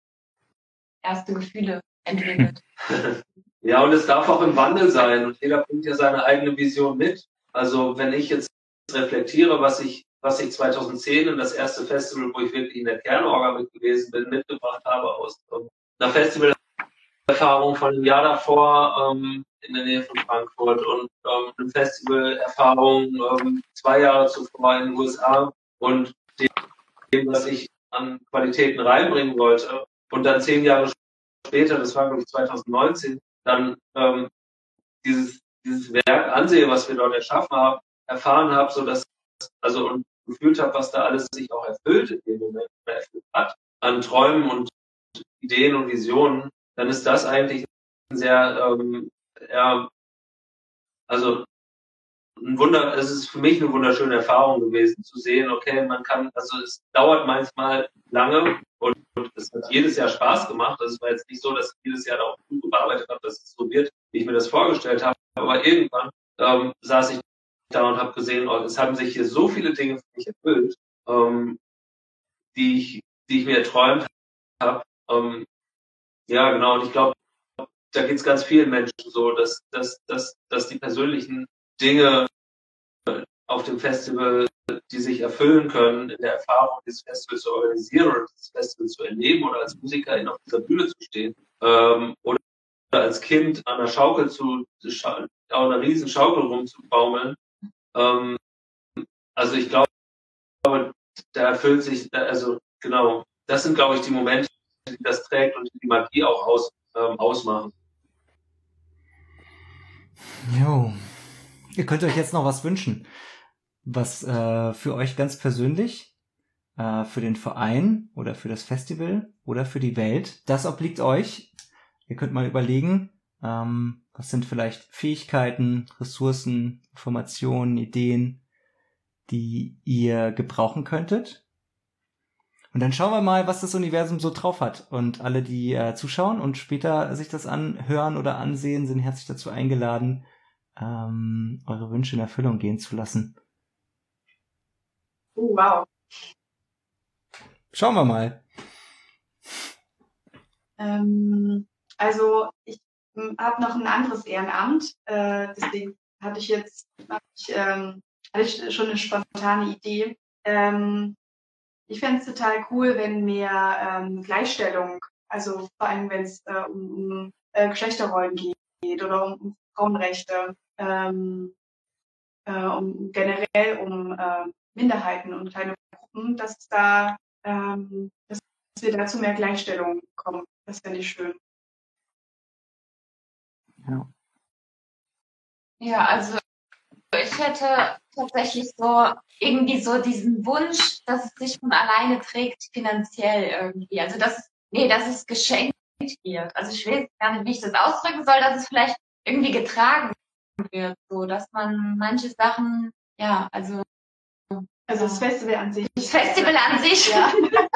erste Gefühle entwickelt. Ja, und es darf auch im Wandel sein und jeder bringt ja seine eigene Vision mit. Also wenn ich jetzt reflektiere, was ich, was ich zweitausendzehn in das erste Festival, wo ich wirklich in der Kernorga mit gewesen bin, mitgebracht habe aus ähm, einer Festivalerfahrung von einem Jahr davor ähm, in der Nähe von Frankfurt und ähm, eine Festivalerfahrung ähm, zwei Jahre zuvor in den U S A und dem, was ich an Qualitäten reinbringen wollte. Und dann zehn Jahre später, das war glaube ich zweitausendneunzehn, dann ähm, dieses, dieses Werk ansehe, was wir dort erschaffen haben, erfahren habe, so dass, also und gefühlt habe, was da alles sich auch erfüllt in dem Moment oder erfüllt hat, an Träumen und Ideen und Visionen, dann ist das eigentlich ein sehr, ähm, ja, also ein Wunder, es ist für mich eine wunderschöne Erfahrung gewesen, zu sehen, okay, man kann, also es dauert manchmal lange und, und es hat jedes Jahr Spaß gemacht. Also es war jetzt nicht so, dass ich jedes Jahr da auch gut gearbeitet habe, dass es so wird, wie ich mir das vorgestellt habe. Aber irgendwann ähm, saß ich da und habe gesehen, oh, es haben sich hier so viele Dinge für mich erfüllt, ähm, die ich, die ich mir erträumt habe. Ähm, ja, genau. Und ich glaube, da geht es ganz vielen Menschen so, dass, dass, dass, dass die persönlichen Dinge auf dem Festival, die sich erfüllen können, in der Erfahrung, dieses Festival zu organisieren oder dieses Festival zu erleben oder als Musikerin auf dieser Bühne zu stehen, ähm, oder als Kind an einer Schaukel zu, auf einer riesen Schaukel rumzubaumeln. Ähm, also ich glaube, da erfüllt sich, also genau, das sind, glaube ich, die Momente, die das trägt und die Magie auch aus, ähm, ausmachen. Jo. Ihr könnt euch jetzt noch was wünschen. Was äh, für euch ganz persönlich, äh, für den Verein oder für das Festival oder für die Welt. Das obliegt euch. Ihr könnt mal überlegen, ähm, was sind vielleicht Fähigkeiten, Ressourcen, Informationen, Ideen, die ihr gebrauchen könntet. Und dann schauen wir mal, was das Universum so drauf hat. Und alle, die äh, zuschauen und später sich das anhören oder ansehen, sind herzlich dazu eingeladen, ähm, eure Wünsche in Erfüllung gehen zu lassen. Oh, wow. Schauen wir mal. Ähm, also ich habe noch ein anderes Ehrenamt, äh, deswegen hatte ich jetzt hab ich, ähm, hatte ich schon eine spontane Idee. Ähm, ich fände es total cool, wenn mehr ähm, Gleichstellung, also vor allem wenn es äh, um, um äh, Geschlechterrollen geht oder um, um Frauenrechte, ähm, äh, um generell um äh, Minderheiten und kleine Gruppen, dass da ähm, dass wir da zu mehr Gleichstellung kommen. Das fände ich schön. Ja. Ja, also ich hätte tatsächlich so irgendwie so diesen Wunsch, dass es sich von alleine trägt, finanziell irgendwie. Also dass, nee, dass es geschenkt wird. Also ich weiß gar nicht, wie ich das ausdrücken soll, dass es vielleicht irgendwie getragen wird, so dass man manche Sachen, ja, also Also das Festival an sich. das Festival an sich, Ja.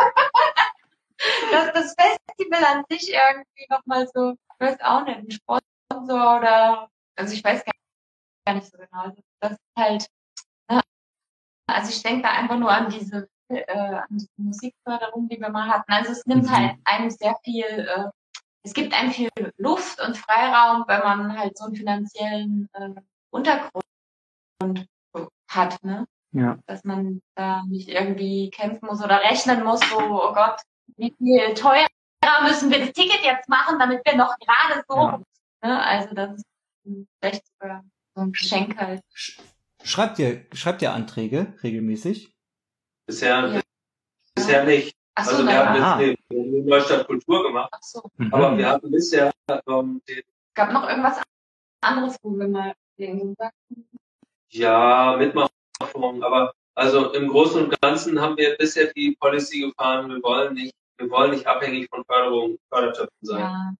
dass das Festival an sich irgendwie nochmal so, ich weiß auch nicht, ein Sponsor oder, also ich weiß gar gar nicht so genau. Also das ist halt, ne? Also ich denke da einfach nur an diese, äh, an diese Musikförderung, die wir mal hatten. Also es nimmt Mhm. halt einem sehr viel, äh, es gibt einem viel Luft und Freiraum, wenn man halt so einen finanziellen äh, Untergrund hat, ne? Ja. Dass man da nicht irgendwie kämpfen muss oder rechnen muss, so, oh Gott, wie viel teurer müssen wir das Ticket jetzt machen, damit wir noch gerade so, Ja. ne? Also das ist vielleicht sogar so ein Geschenk halt. Sch- Schreibt ihr, schreibt ihr Anträge regelmäßig? Bisher, Ja. bisher nicht. Ach so, Also wir na haben ja. jetzt nee, wir haben in Neustadt Kultur gemacht, Ach so. Mhm. aber wir hatten bisher ähm, den, Es gab noch irgendwas anderes, wo wir mal irgendwie sagten. ja, Mitmachfonds, aber also im Großen und Ganzen haben wir bisher die Policy gefahren, wir wollen nicht, wir wollen nicht abhängig von Förderung, Fördertöpfen sein. Ja.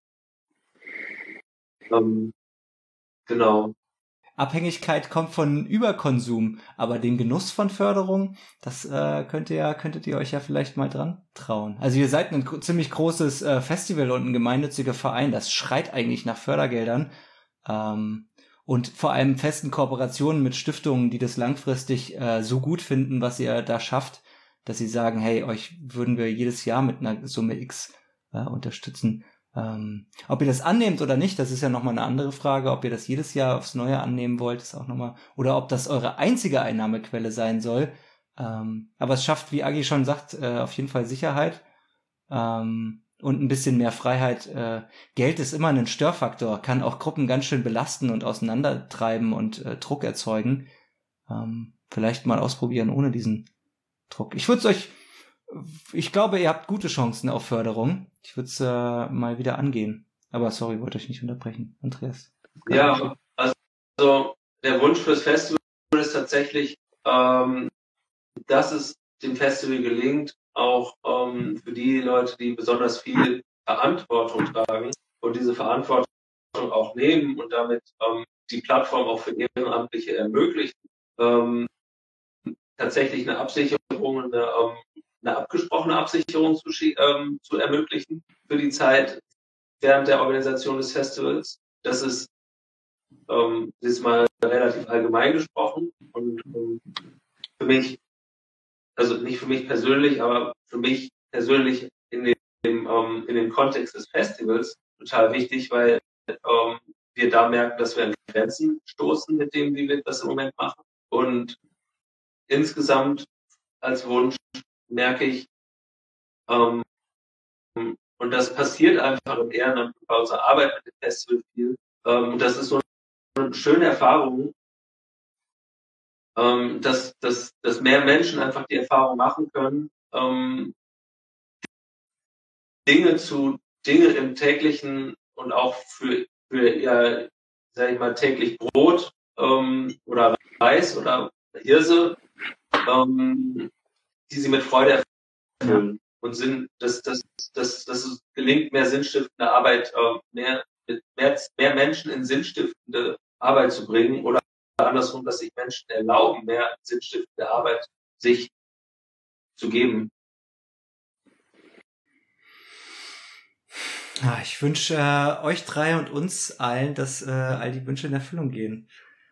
Ähm, genau. Abhängigkeit kommt von Überkonsum, aber den Genuss von Förderung, das äh, könnt ihr ja, könntet ihr euch ja vielleicht mal dran trauen. Also ihr seid ein gro- ziemlich großes äh, Festival und ein gemeinnütziger Verein, das schreit eigentlich nach Fördergeldern ähm, und vor allem festen Kooperationen mit Stiftungen, die das langfristig äh, so gut finden, was ihr da schafft, dass sie sagen, hey, euch würden wir jedes Jahr mit einer Summe X äh, unterstützen. Ähm, ob ihr das annehmt oder nicht, das ist ja nochmal eine andere Frage. Ob ihr das jedes Jahr aufs Neue annehmen wollt, ist auch nochmal, oder ob das eure einzige Einnahmequelle sein soll. Ähm, aber es schafft, wie Agi schon sagt, äh, auf jeden Fall Sicherheit ähm, und ein bisschen mehr Freiheit. Äh, Geld ist immer ein Störfaktor, kann auch Gruppen ganz schön belasten und auseinandertreiben und äh, Druck erzeugen. Ähm, vielleicht mal ausprobieren ohne diesen Druck. Ich würde es euch Ich glaube, ihr habt gute Chancen auf Förderung. Ich würde es äh, mal wieder angehen. Aber sorry, wollte euch nicht unterbrechen. Andreas. Ja, also der Wunsch fürs Festival ist tatsächlich, ähm, dass es dem Festival gelingt, auch ähm, für die Leute, die besonders viel Verantwortung tragen und diese Verantwortung auch nehmen und damit ähm, die Plattform auch für Ehrenamtliche ermöglicht, ähm, tatsächlich eine Absicherung, eine, ähm, eine abgesprochene Absicherung zu, ähm, zu ermöglichen für die Zeit während der Organisation des Festivals. Das ist ähm, diesmal relativ allgemein gesprochen und ähm, für mich, also nicht für mich persönlich, aber für mich persönlich in dem, ähm, in dem Kontext des Festivals total wichtig, weil ähm, wir da merken, dass wir an Grenzen stoßen mit dem, wie wir das im Moment machen. Und insgesamt als Wunsch merke ich, ähm, und das passiert einfach im Ehrenamt bei unserer Arbeit mit dem Festival viel, ähm, und das ist so eine schöne Erfahrung, ähm, dass, dass, dass mehr Menschen einfach die Erfahrung machen können, ähm, Dinge zu, Dinge im täglichen und auch für, für ihr, sag ich mal, täglich Brot ähm, oder Reis oder Hirse, ähm, die sie mit Freude erfüllen. Und Sinn, dass das, das, das gelingt, mehr sinnstiftende Arbeit, äh, mehr, mehr, mehr Menschen in sinnstiftende Arbeit zu bringen oder andersrum, dass sich Menschen erlauben, mehr sinnstiftende Arbeit sich zu geben. Ja, ich wünsche äh, euch drei und uns allen, dass äh, all die Wünsche in Erfüllung gehen.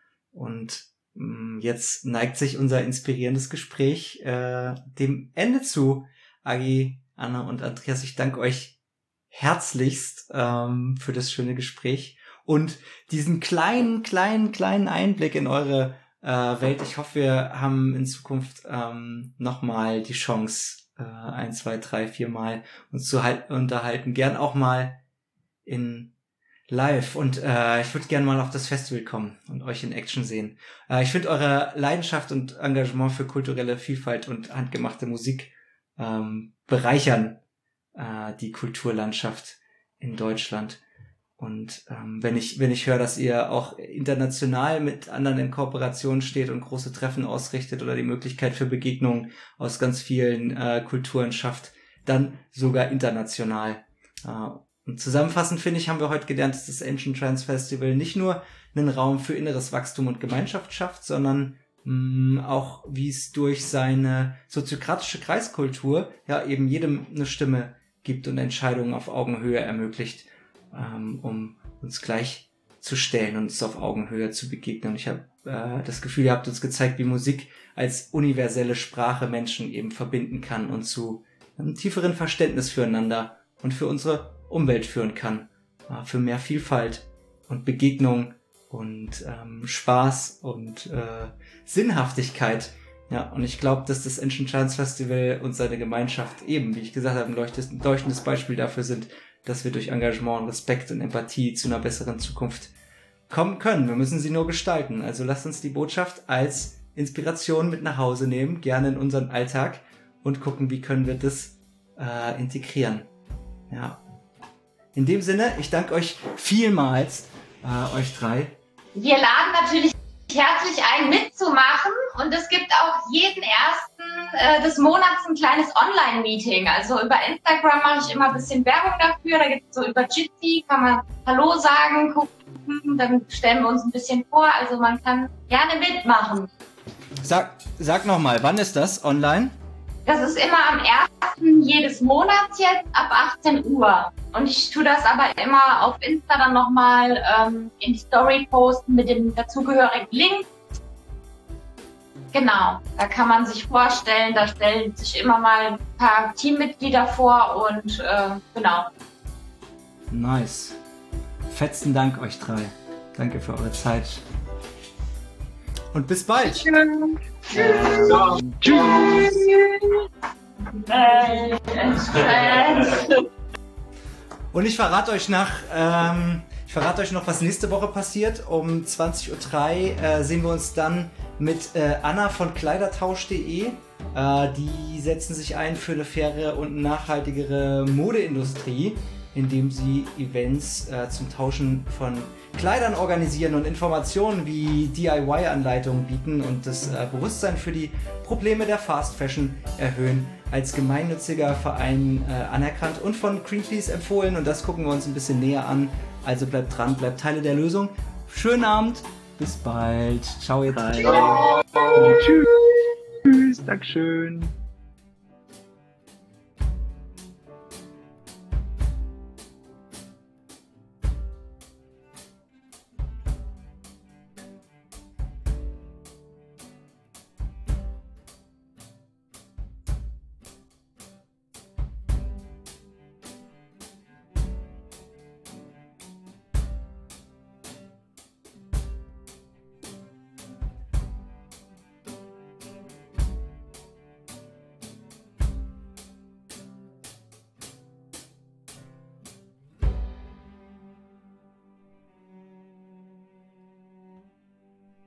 Und mh, jetzt neigt sich unser inspirierendes Gespräch äh, dem Ende zu. Agi, Anna und Andreas, ich danke euch herzlichst ähm, für das schöne Gespräch und diesen kleinen, kleinen, kleinen Einblick in eure äh, Welt. Ich hoffe, wir haben in Zukunft ähm, nochmal die Chance, äh, ein, zwei, drei, vier Mal uns zu halt- unterhalten. Gern auch mal in live. Und äh, ich würde gern mal auf das Festival kommen und euch in Action sehen. Äh, ich finde eure Leidenschaft und Engagement für kulturelle Vielfalt und handgemachte Musik ähm, bereichern äh, die Kulturlandschaft in Deutschland. Und ähm, wenn ich wenn ich höre, dass ihr auch international mit anderen in Kooperation steht und große Treffen ausrichtet oder die Möglichkeit für Begegnungen aus ganz vielen äh, Kulturen schafft, dann sogar international. Äh, und zusammenfassend finde ich, haben wir heute gelernt, dass das Ancient Trance Festival nicht nur einen Raum für inneres Wachstum und Gemeinschaft schafft, sondern mh, auch, wie es durch seine soziokratische Kreiskultur ja eben jedem eine Stimme gibt und Entscheidungen auf Augenhöhe ermöglicht, ähm, um uns gleich zu stellen und uns auf Augenhöhe zu begegnen. Und ich habe äh, das Gefühl, ihr habt uns gezeigt, wie Musik als universelle Sprache Menschen eben verbinden kann und zu einem tieferen Verständnis füreinander und für unsere Umwelt führen kann, äh, für mehr Vielfalt und Begegnung und ähm, Spaß und äh, Sinnhaftigkeit. Ja, und ich glaube, dass das Ancient Trance Festival und seine Gemeinschaft eben, wie ich gesagt habe, ein leuchtendes, leuchtendes Beispiel dafür sind, dass wir durch Engagement, Respekt und Empathie zu einer besseren Zukunft kommen können. Wir müssen sie nur gestalten. Also lasst uns die Botschaft als Inspiration mit nach Hause nehmen, gerne in unseren Alltag und gucken, wie können wir das äh, integrieren. Ja. In dem Sinne, ich danke euch vielmals, äh, euch drei. Wir laden natürlich herzlich ein, mitzumachen, und es gibt auch jeden ersten äh, des Monats ein kleines Online-Meeting. Also über Instagram mache ich immer ein bisschen Werbung dafür. Da gibt es so über Jitsi, kann man Hallo sagen, gucken, dann stellen wir uns ein bisschen vor. Also man kann gerne mitmachen. Sag, sag nochmal, wann ist das online? Das ist immer am ersten jedes Monats jetzt ab achtzehn Uhr. Und ich tue das aber immer auf Insta dann nochmal ähm, in die Story posten mit dem dazugehörigen Link. Genau, da kann man sich vorstellen, da stellen sich immer mal ein paar Teammitglieder vor und äh, genau. Nice. Fetzen Dank euch drei. Danke für eure Zeit. Und bis bald. Tschüss. Ja. Tschüss. Und ich verrate euch nach, ähm, ich verrate euch noch, was nächste Woche passiert. Um zwanzig Uhr drei äh, sehen wir uns dann mit äh, Anna von kleidertausch punkt de. Äh, die setzen sich ein für eine faire und nachhaltigere Modeindustrie, indem sie Events äh, zum Tauschen von Kleidern organisieren und Informationen wie D I Y-Anleitungen bieten und das äh, Bewusstsein für die Probleme der Fast Fashion erhöhen. Als gemeinnütziger Verein äh, anerkannt und von Greenpeace empfohlen, und das gucken wir uns ein bisschen näher an. Also bleibt dran, bleibt Teile der Lösung. schönen Abend. Bis bald. Ciao jetzt. Tschüss. Dankeschön.